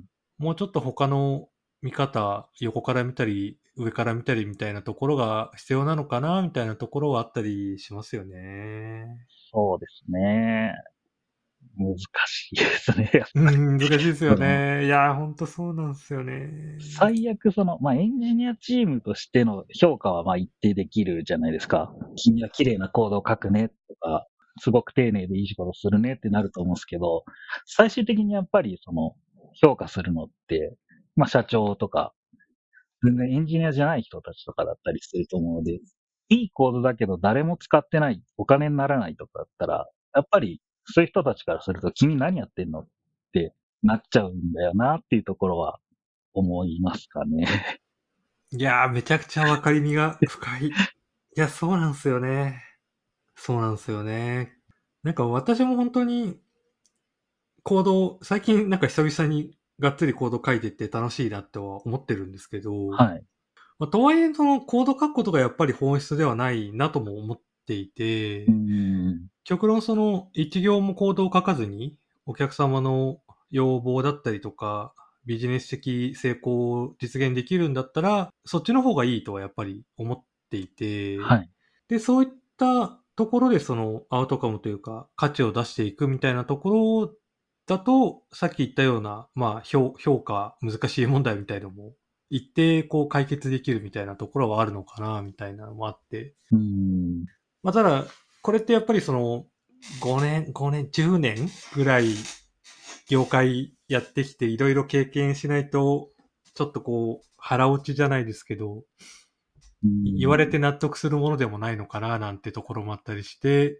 もうちょっと他の見方、横から見たり、上から見たりみたいなところが必要なのかな、みたいなところはあったりしますよね。 そうですね。難しいですね。やっぱり。 難しいですよその、 ね。いやー、ほんとそうなんですよね。 最悪エンジニアチームとしての評価は一定できるじゃないですか。君は綺麗なコードを書くねとか、すごく丁寧でいい仕事するねってなると思うんですけど、最終的にやっぱり評価するのって、社長とか、全然エンジニアじゃない人たちとかだったりすると思うので、いいコードだけど誰も使ってない、お金にならないとかだったら、やっぱりそういう人たちからすると君何やってんのってなっちゃうんだよなっていうところは思いますかね。 いやー、めちゃくちゃ分かりみが深い。いや、そうなんですよね。そうなんですよね。なんか私も本当にコード、最近なんか久々にがっつりコード書いてて楽しいなっては思ってるんですけど、 はい。 とはいえそのコード書くことがやっぱり本質ではないなとも思っていうーて、 ん。 極論その一行もコードを書かずにお客様の要望だったりとか、ビジネス的成功を実現できるんだったら、そっちの方がいいとはやっぱり思っていて、 はい。 で、そういったところでそのアウトカムというか価値を出していくみたいなところだと、さっき言ったような、評価難しい問題みたいのも一定解決できるみたいなところはあるのかなみたいなのもあって、 うーん。 ただ、これってやっぱりその5年、10年ぐらい業界やってきていろいろ経験しないと、ちょっと腹落ちじゃないですけど、 うー言われてん。 納得するものでもないのかななんてところもあったりして、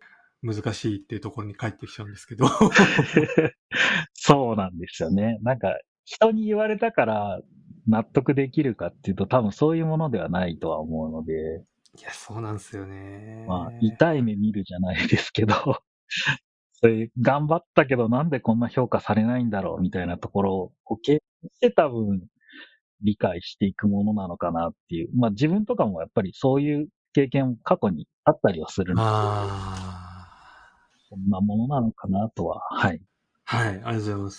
難しいっていうところに帰ってきちゃうんですけど。 そうなんですよね。人に言われたから納得できるかっていうと、多分そういうものではないとは思うので、 いや、そうなんですよね。 痛い目見るじゃないですけど、 そういう頑張ったけどなんでこんな評価されないんだろうみたいなところを経験して多分理解していくものなのかなっていう。まあ自分とかもやっぱりそういう経験過去にあったりはするので、 あそんなものなのかなとは、はい。 あ、はい、ありがとうございます。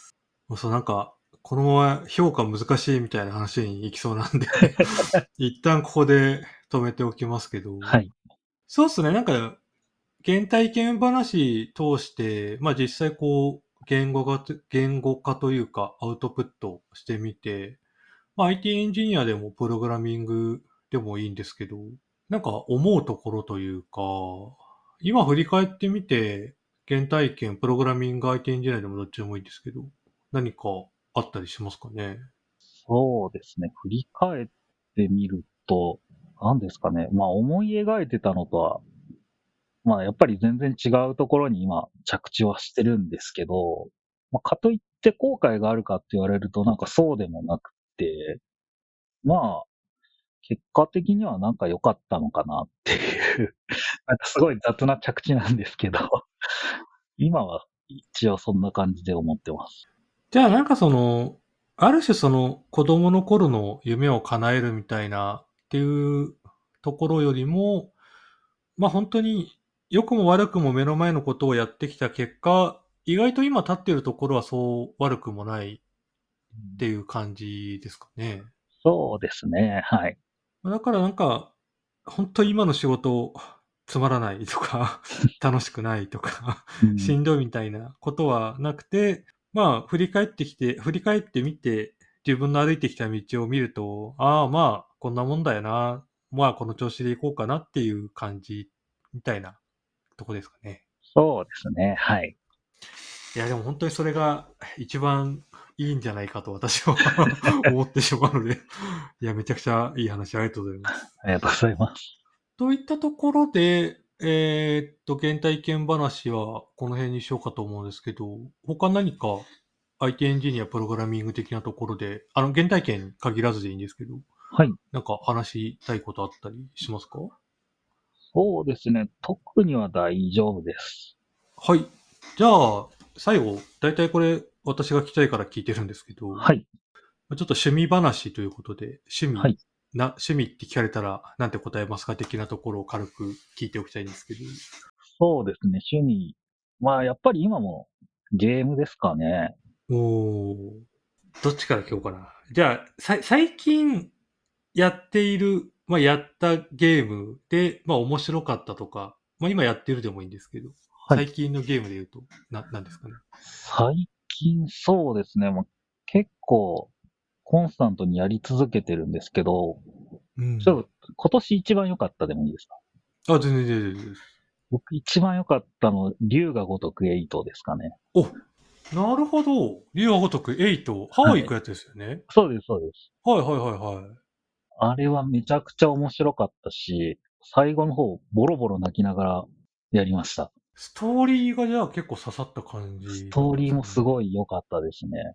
もうそうなんか、このまま評価難しいみたいな話に行きそうなんで一旦ここで止めておきますけど、 はい。 そうっすね、なんか、原体験話通して、まあ実際こう、言語化というか、アウトプットしてみて、まあ IT エンジニアでもプログラミングでもいいんですけど、なんか思うところというか、今振り返ってみて、原体験、プログラミング IT エンジニアでもどっちでもいいんですけど、何かあったりしますかね？ そうですね。振り返ってみると、何ですかね。まあ思い描いてたのとは、まあやっぱり全然違うところに今着地はしてるんですけど、まあ、かといって後悔があるかって言われるとなんかそうでもなくて、まあ結果的にはなんか良かったのかなっていうなんかすごい雑な着地なんですけど、今は一応そんな感じで思ってます。 じゃあなんかその、ある種その子供の頃の夢を叶えるみたいなっていうところよりも、まあ本当に良くも悪くも目の前のことをやってきた結果、意外と今立っているところはそう悪くもないっていう感じですかね。 そうですね、はい。 だからなんか、本当今の仕事つまらないとか、楽しくないとか、 うん、 しんどいみたいなことはなくて、まあ振り返ってみて、自分の歩いてきた道を見ると、ああ、まあ、こんなもんだよな。まあ、この調子でいこうかなっていう感じみたいなとこですかね。 そうですね、はい。 いや、でも本当にそれが一番いいんじゃないかと私は思ってしまうので、いや、めちゃくちゃいい話ありがとうございます。 ありがとうございます。 といったところで、原体験話はこの辺にしようかと思うんですけど、他何か IT エンジニアプログラミング的なところで、原体験に限らずでいいんですけど、 はい。 なんか話したいことあったりしますか？ そうですね、特には大丈夫です。 はい。じゃあ、最後、だいたいこれ私が聞きたいから聞いてるんですけど、 はい。 ちょっと趣味話ということで、 はい。 趣味って聞かれたらなんて答えますか的なところを軽く聞いておきたいんですけど。 そうですね、趣味。まあ、やっぱり今もゲームですかね。 おー、どっちから聞こうかな。じゃあ、最近やっている、まあ、やったゲームで、まあ、面白かったとか、まあ、今やってるでもいいんですけど、 はい。 最近のゲームで言うと、なんですかね。 最近そうですね、もう結構コンスタントにやり続けてるんですけど、 うん。 ちょっと今年一番良かったでもいいですか？ あ、全然です。 僕一番良かったの、竜が如く8ですかね。 お、なるほど。竜が如く8、ハワはい。 イ行くやつですよね。 そうです、そうです。 はいはいはいはい。 あれはめちゃくちゃ面白かったし、最後の方、ボロボロ泣きながらやりました。 ストーリーがじゃあ結構刺さった感スじだっトーリーもたんですかね。 すごい良かったですね。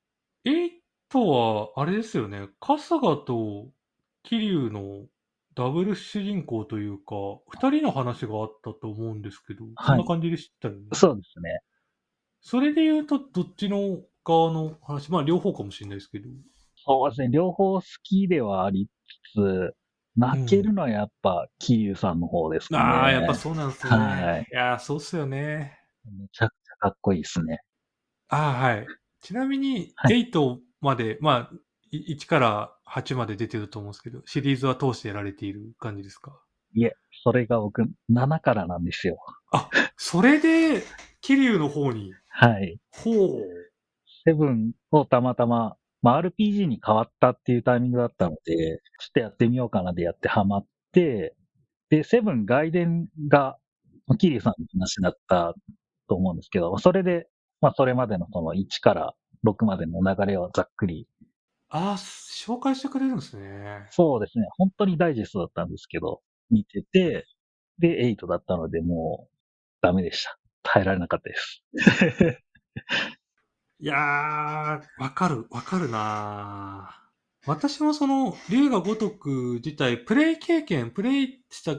8は、あれですよね。春日と桐生のダブル主人公というか、二人の話があったと思うんですけど、そんはい。 な感じでしたよね。 そうですね。 それで言うと、どっちの側の話、まあ両方かもしれないですけど。 そうですね。両方好きではありつつ、泣けるうん。 のはやっぱ、桐生さんの方ですかああ、やっぱね。 そうなんですね。 はい。 いやー、そうっすよね。 めちゃくちゃかっこいいですね。 ああ、はい。ちなみに、 はい。 8まで、まあ、1から8まで出てると思うんですけど、シリーズは通してやられている感じですか？ いえ、それが僕、7からなんですよ。 あ、それで、桐生の方に。 はい。 ほう。 セブンをたまたま、まあ、RPG に変わったっていうタイミングだったので、ちょっとやってみようかなでやってハマって、で、セブン外伝が、桐生さんの話だったと思うんですけど、それで、まあ、それまでのその1から6までの流れをざっくり、 ああ、紹介してくれるんですね。 そうですね、本当にダイジェストだったんですけど、見てて、で、8だったので、もう、ダメでした。耐えられなかったです。 いやー、わかるなー。私もその、竜が如く自体、プレイした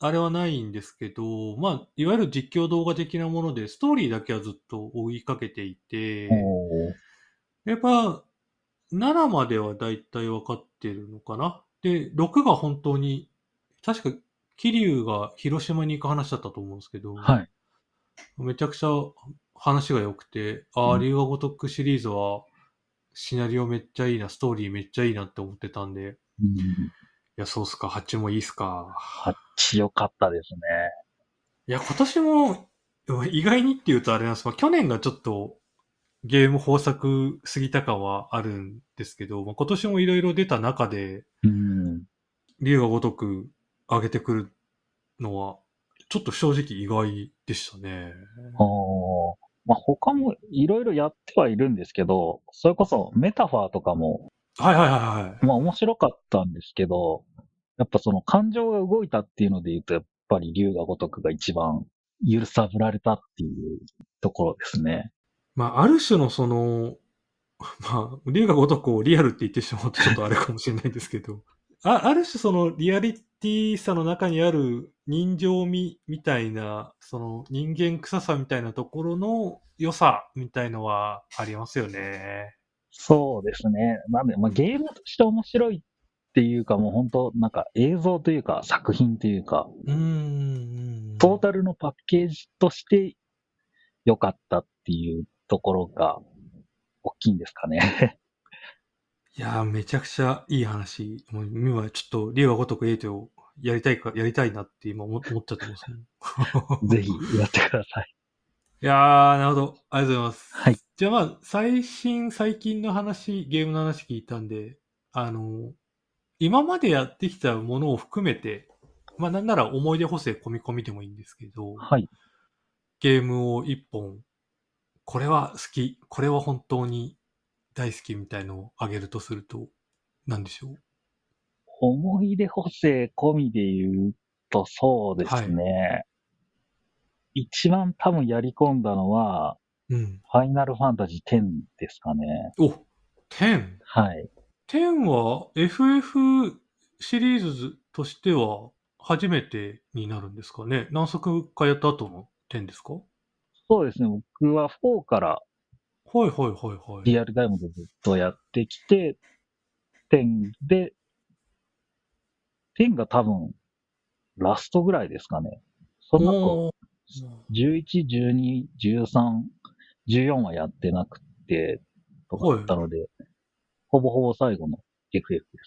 あれはないんですけど、まあ、いわゆる実況動画的なもので、ストーリーだけはずっと追いかけていて、 おー、 やっぱ、7まではだいたい分かってるのかな。で、6が本当に、確か、桐生が広島に行く話だったと思うんですけど、 はい。 めちゃくちゃ話が良くて、ああ、 うん、 龍が如くシリーズは、シナリオめっちゃいいな、ストーリーめっちゃいいなって思ってたんで、 うん、 いや、そうっすか、8もいいっすか。 ハッチ良かったですね。 いや、今年も、意外にって言うとあれなんですが、去年がちょっとゲーム豊作すぎた感はあるんですけど、まあ、今年もいろいろ出た中で、 うん。 竜が如く上げてくるのは、ちょっと正直意外でしたね。 おー、まあ、他もいろいろやってはいるんですけど、それこそメタファーとかも、 はいはいはいはい。 まあ面白かったんですけど、やっぱその感情が動いたっていうので言うと、やっぱり龍が如くが一番揺さぶられたっていうところですね。 まあ、ある種のその、まあ、龍が如くをリアルって言ってしまうとちょっとあれかもしれないんですけど、ある種そのリアリティさの中にある人情味みたいな、その人間臭さみたいなところの良さみたいのはありますよね。 そうですね。なんで、まあ、ゲームとして面白いっていうか、もう本当、なんか映像というか作品というか、 うーん。 トータルのパッケージとして良かったっていうところが大きいんですかね。 いやー、めちゃくちゃいい話。もう今ちょっと龍が如く8をやりたいなって今思っちゃってますもん。 ぜひやってください。 いやー、なるほど。ありがとうございまはい。 す。じゃあまあ、最近の話、ゲームの話聞いたんで、あの、今までやってきたものを含めて、まあなんなら思い出補正込み込みでもいいんですけど、 はい。 ゲームを一本、これは好き、これは本当に大好きみたいのをあげるとすると、なんでしょう。 思い出補正込みで言うと、そうですはい。 ね。一番多分やり込んだのは、 うん。 ファイナルファンタジー10ですかね。 お、10。 はい。 10は FF シリーズとしては初めてになるんですかね。何作かやった後の10ですか？はいそうですね。僕は4からはいはいはい。 リアルタイムでずっとやってきて、10で、10が多分ラストぐらいですかね。その後、 おー。 11、12、13、14はやってなくて、とかだはい。 ったので、ほぼほぼ最後の FF です。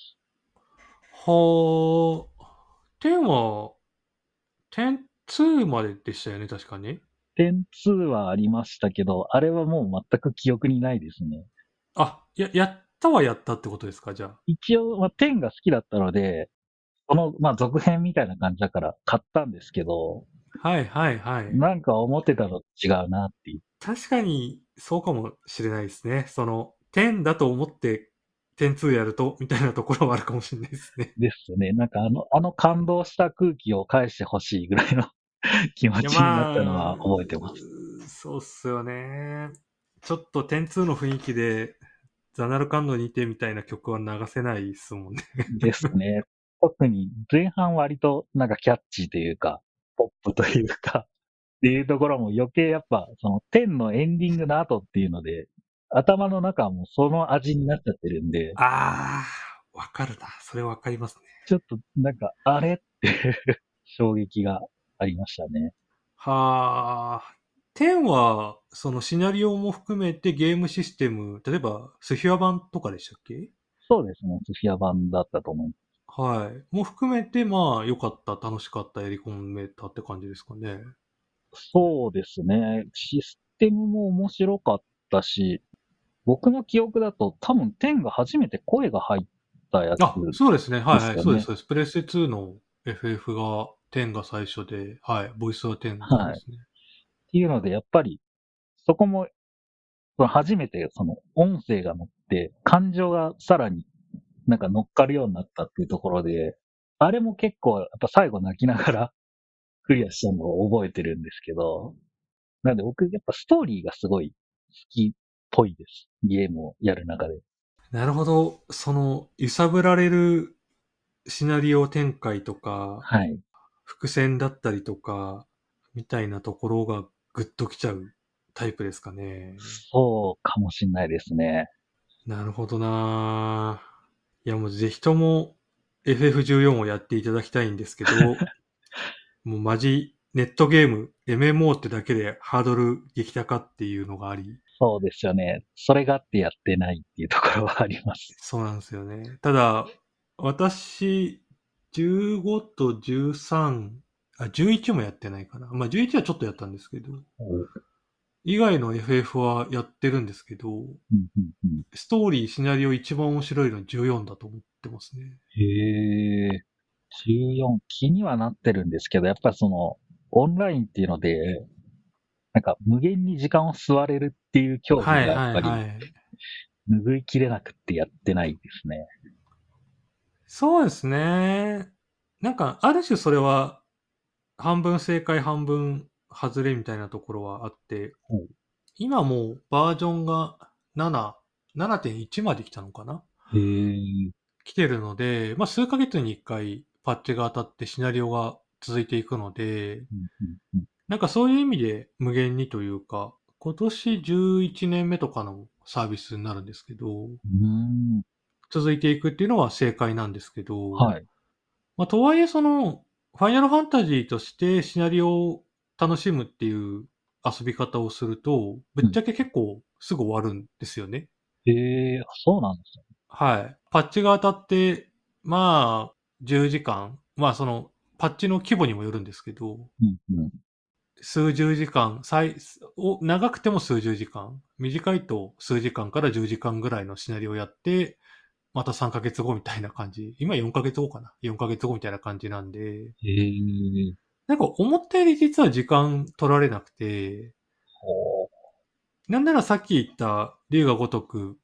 はあ。10は、10-2まででしたよね、確かに。 10-2はありましたけど、あれはもう全く記憶にないですね。 あ、やったはやったってことですか、じゃあ。 一応、まあ、10が好きだったので、この、まあ、続編みたいな感じだから買ったんですけど、 はいはいはい。 なんか思ってたのと違うなっていう。 確かに、そうかもしれないですね。その、10だと思って、10-2やると、みたいなところはあるかもしれないですね。 ですね。なんかあの感動した空気を返してほしいぐらいの気持いや、 ちになったのまあ、 は覚えてます。 そうっすよね。ちょっと10-2の雰囲気で、ザナルカンドにてみたいな曲は流せないっすもんね。 ですね。特に前半割となんかキャッチーというか、ポップというか、っていうところも余計やっぱ、その10のエンディングの後っていうので、頭の中はもうその味になっちゃってるんで、 あー、わかるな。それわかりますね。 ちょっとなんか、あれっていう衝撃がありましたね。 はあ。10は、そのシナリオも含めてゲームシステム、例えば、スフィア版とかでしたっけ？ そうですね。スフィア版だったと思います。 はい。も含めて、まあ、良かった、楽しかった、やり込めたって感じですかね。 そうですね。システムも面白かったし、僕の記憶だと多分10が初めて声が入ったやつあ、そうですね。はいはい。 ですよね。 そうです、そうです。プレステ2の FF が10が最初で、はい。ボイスは10なんはい。っですね。 ていうので、やっぱり、そこも、初めてその音声が乗って、感情がさらになんか乗っかるようになったっていうところで、あれも結構、やっぱ最後泣きながらクリアしたのを覚えてるんですけど、なんで僕、やっぱストーリーがすごい好きっぽいです。ゲームをやる中で。 なるほど。その、揺さぶられるシナリオ展開とか、 はい。 伏線だったりとか、みたいなところがグッときちゃうタイプですかね。 そうかもしんないですね。 なるほどなぁ。いやもうぜひとも FF14 をやっていただきたいんですけど、もうマジネットゲーム、MMO ってだけでハードル激高っていうのがあり、 そうですよね。それがあってやってないっていうところはあります。 そうなんですよね。ただ、私、15と13、11もやってないかな。まあ11はちょっとやったんですけど、 お以外の FF はやってるんですけど、 うんうんうん。 ストーリー、シナリオ一番面白いのは14だと思ってますね。 へえ。14気にはなってるんですけど、やっぱその、オンラインっていうので、なんか無限に時間を吸われるっていう恐怖はいはいがやっぱりはい。 拭いきれなくってやってないですね。 そうですね。なんか、ある種それは、半分正解半分外れみたいなところはあって、 ほう今もうバージョンが7、7.1まで来たのかな、 へえ。 来てるので、まあ数ヶ月に一回パッチが当たってシナリオが続いていくので、 うんうんうん。 なんかそういう意味で無限にというか、今年11年目とかのサービスになるんですけど、 うーん。 続いていくっていうのは正解なんですけど、 はい。 まあとはいえその、ファイナルファンタジーとしてシナリオを楽しむっていう遊び方をすると、ぶうん。 っちゃけ結構すぐ終わるんですよね。 へえ、そうなんですね。 はい。パッチが当たって、まあ、10時間。まあ、その、パッチの規模にもよるんですけど、 うんうん。 数十時間、長くても数十時間、短いと数時間から10時間ぐらいのシナリオをやって、また3ヶ月後みたいな感じ。今4ヶ月後かな？ 4 ヶ月後みたいな感じなんで、 へえ。 なんか思ったより実は時間取られなくて、 ほなんならさっき言った竜が如く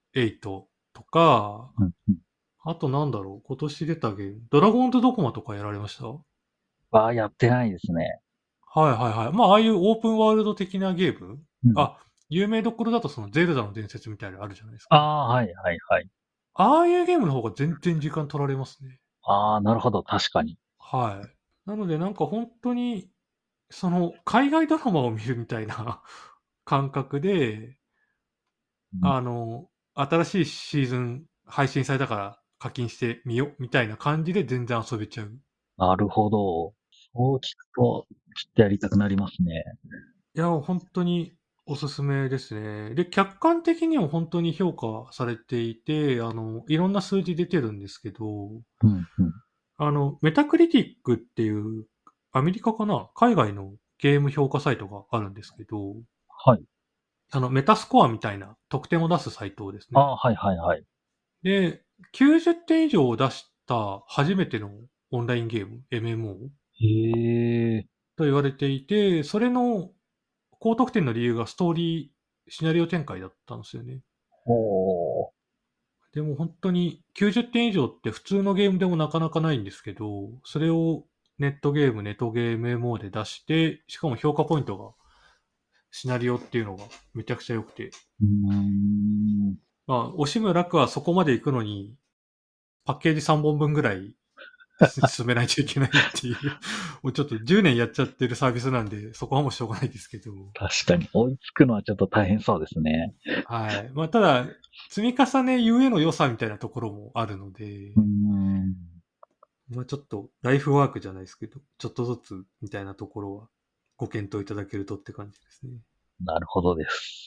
8とか、 う。うんうん。 あとなんだろう、今年出たゲーム、ドラゴンズドコマとかやられました？はいやってないですね。 はいはい。まあ、ああいうオープンワールド的なゲーム、 うん。 あ、有名どころだとそのゼルダの伝説みたいなのあるじゃないですか。 はいはいはい。 ああいうゲームの方が全然時間取られますね。 なるほど、確かに。 はい。なのでなんか本当に、その海外ドラマを見るみたいな感覚で、 うん。 新しいシーズン配信されたから課金してみようみたいな感じで全然遊べちゃう。 なるほど。そう聞くと、ちょっとやりたくなりますね。 いや、本当におすすめですね。で、客観的にも本当に評価されていて、いろんな数字出てるんですけど、 うんうん。 メタクリティックっていう、アメリカかな、海外のゲーム評価サイトがあるんですけど、 はい。 メタスコアみたいな得点を出すサイトですね。 はいはいはい。 で、90点以上を出した初めてのオンラインゲーム、MMO へえ。 と言われていて、それの高得点の理由がストーリー、シナリオ展開だったんですよね。 ほう。 でも本当に90点以上って普通のゲームでもなかなかないんですけど、それをネットゲーム、ネットゲーム MMO で出して、しかも評価ポイントがシナリオっていうのがめちゃくちゃ良くて、 うーん。 まあ、惜しむ楽はそこまで行くのに、パッケージ3本分ぐらい進めないといけないっていう、もうちょっと10年やっちゃってるサービスなんで、そこはもうしょうがないですけど、 確かに。追いつくのはちょっと大変そうですね。 はい。まあ、ただ、積み重ねゆえの良さみたいなところもあるので、 うーん。 まあ、ちょっとライフワークじゃないですけど、ちょっとずつみたいなところはご検討いただけるとって感じですね。 なるほどです。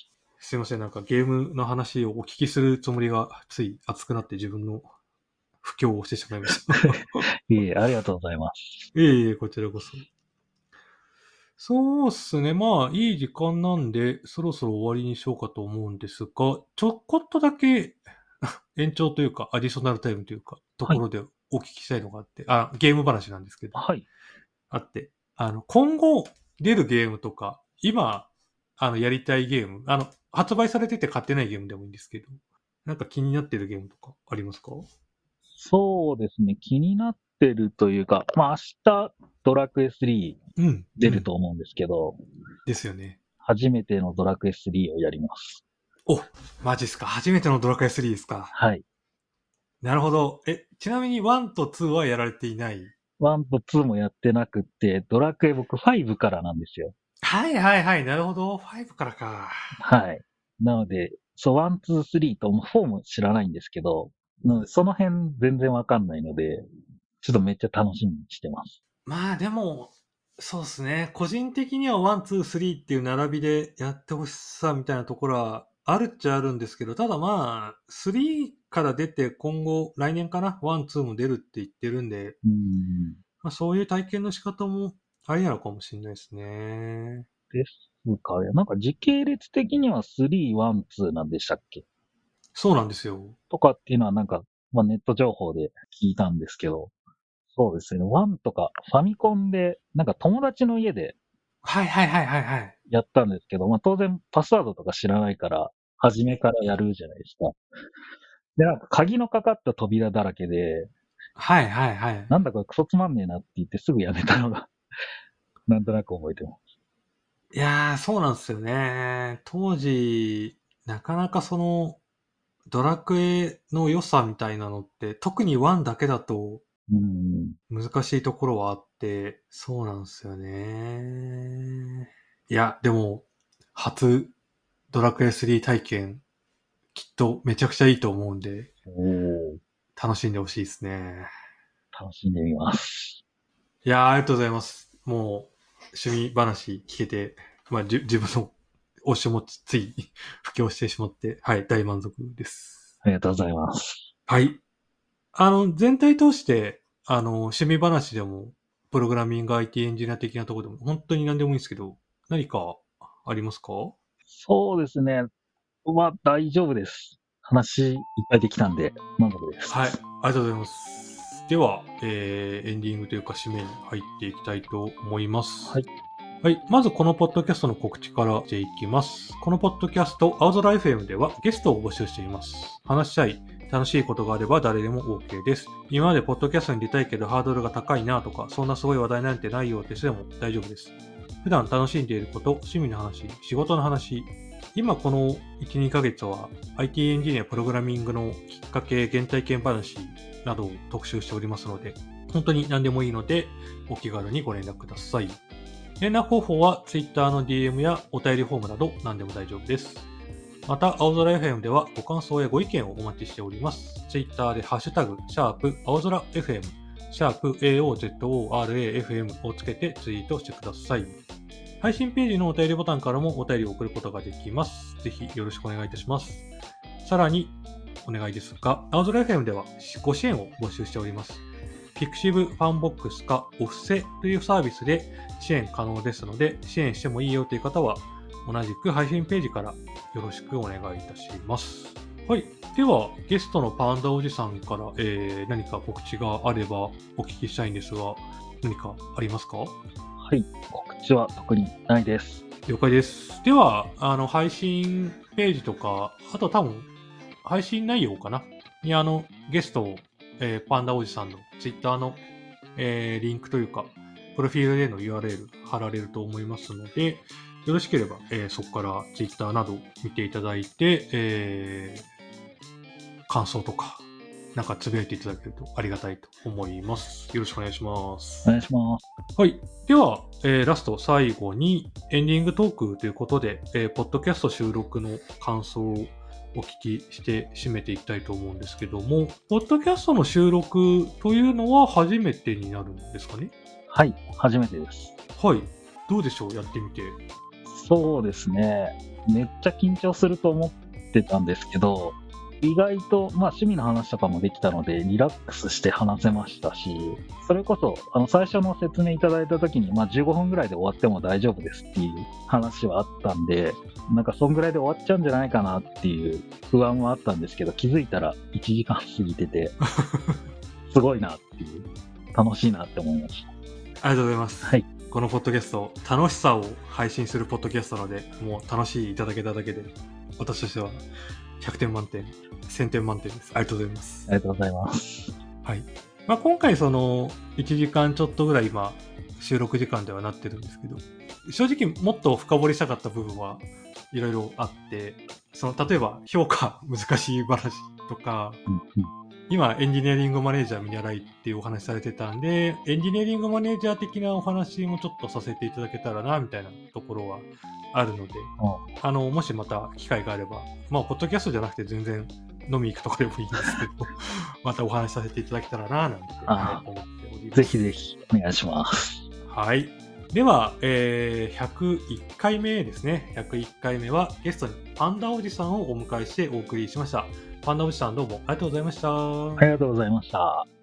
すいません、なんかゲームの話をお聞きするつもりがつい熱くなって自分の不況をしてしまいました。 いえいえ、ありがとうございます。 いえいえ、こちらこそ。そうっすね。まあ、いい時間なんで、そろそろ終わりにしようかと思うんですが、ちょこっとだけ延長というか、アディショナルタイムというか、とはい。 ころでお聞きしたいのがあって、ゲーム話なんですけど、 はい。 あって、今後出るゲームとか、今、やりたいゲーム、発売されてて買ってないゲームでもいいんですけど、なんか気になってるゲームとかありますか？ そうですね。気になってるというか、明日、ドラクエ3 うん、 出るうん。 と思うんですけど、 ですよね。 初めてのドラクエ3をやります。 お、マジっすか。初めてのドラクエ3ですか。 はい。 なるほど。ちなみに1と2はやられていない。 1と2もやってなくって、ドラクエ僕5からなんですよ。 はいはいはい、なるほど。5からか。 はい。なので、そう、1、2、3と、もう4も知らないんですけど、なのでその辺全然わかんないので、ちょっとめっちゃ楽しみにしてます。 まあでも、そうですね。個人的には1、2、3っていう並びでやってほしさみたいなところはあるっちゃあるんですけど、ただまあ、3から出て今後、来年かな ?1、2も出るって言ってるんで、まあ、そういう体験の仕方もありなのかもしれないですね。 ですか。なんか時系列的には3、1、2なんでしたっけそうなんですよ。 とかっていうのはなんか、まあ、ネット情報で聞いたんですけど、そうですね。1とかファミコンで、なんか友達の家ではいはいはいはいはい。 やったんですけど、まあ当然パスワードとか知らないから、初めからやるじゃないですか。で、なんか鍵のかかった扉だらけで、 はいはいはい。 なんだこれクソつまんねえなって言ってすぐやめたのが、なんとなく覚えてます。 いやー、そうなんですよね。当時、なかなかその、ドラクエの良さみたいなのって、特に1だけだとうん。 難しいところはあって、そうなんですよね。いや、でも、初ドラクエ3体験、きっとめちゃくちゃいいと思うんで、 おー、 楽しんでほしいですね。 楽しんでみます。 いやー、ありがとうございます。もう、趣味話聞けて、まあ、自分の推しもつい布教してしまって、はい、大満足です。 ありがとうございます。 はい。全体通して、趣味話でも、プログラミング IT エンジニア的なところでも、本当に何でもいいんですけど、何かありますか？ そうですね。は大丈夫です。話いっぱいできたんで満足です。 はい、ありがとうございます。では、エンディングというか締めに入っていきたいと思います。 はい。 はい。まずこのポッドキャストの告知からしていきます。このポッドキャスト、青空 FM ではゲストを募集しています。話したい、楽しいことがあれば誰でも OK です。今までポッドキャストに出たいけどハードルが高いなとか、そんなすごい話題なんてないよってしても大丈夫です。普段楽しんでいること、趣味の話、仕事の話、今この1、2ヶ月は IT エンジニアプログラミングのきっかけ、原体験話などを特集しておりますので、本当に何でもいいので、お気軽にご連絡ください。連絡方法は Twitter の DM やお便りフォームなど何でも大丈夫です。また、青空 FM ではご感想やご意見をお待ちしております。Twitter でハッシュタグ、青空 FM、AOZORAFM をつけてツイートしてください。配信ページのお便りボタンからもお便りを送ることができます。ぜひよろしくお願いいたします。さらに、お願いですが、青空 FM ではご支援を募集しております。ピクシブファンボックスかオフセというサービスで支援可能ですので、支援してもいいよという方は、同じく配信ページからよろしくお願いいたします。はい。では、ゲストのパンダおじさんから、何か告知があればお聞きしたいんですが、何かありますか？ はい。告知は特にないです。 了解です。では、配信ページとか、あと多分、配信内容かなに、ゲストを、パンダおじさんのツイッターの、リンクというか、プロフィールでの URL 貼られると思いますので、よろしければ、そこからツイッターなど見ていただいて、感想とか、なんかつぶやいていただけるとありがたいと思います。よろしくお願いします。 お願いします。 はい。では、ラスト最後にエンディングトークということで、ポッドキャスト収録の感想をお聞きして締めていきたいと思うんですけども、ポッドキャストの収録というのは初めてになるんですかね？ はい。初めてです。 はい。どうでしょう？やってみて。 そうですね。めっちゃ緊張すると思ってたんですけど、意外と、まあ趣味の話とかもできたので、リラックスして話せましたし、それこそ、最初の説明いただいた時に、まあ15分ぐらいで終わっても大丈夫ですっていう話はあったんで、なんかそんぐらいで終わっちゃうんじゃないかなっていう不安はあったんですけど、気づいたら1時間過ぎてて、すごいなっていう、楽しいなって思いました。 ありがとうございます。 はい。 このポッドキャスト、楽しさを配信するポッドキャストなので、もう楽しいいただけただけで、私としては100点満点、1000点満点です。ありがとうございます。 ありがとうございます。 はい。まあ、今回その1時間ちょっとぐらい今収録時間ではなってるんですけど、正直もっと深掘りしたかった部分はいろいろあって、その例えば評価難しい話とか、 うんうん。 今、エンジニアリングマネージャー見習いっていうお話されてたんで、エンジニアリングマネージャー的なお話もちょっとさせていただけたらな、みたいなところはあるので、もしまた機会があれば、まあ、ポッドキャストじゃなくて全然飲み行くとかでもいいんですけど、またお話しさせていただけたらな、なんて、思っております。 ぜひぜひお願いします。 はい。では、101回目ですね。101回目はゲストにパンダおじさんをお迎えしてお送りしました。パンダおじさんどうもありがとうございました。 ありがとうございました。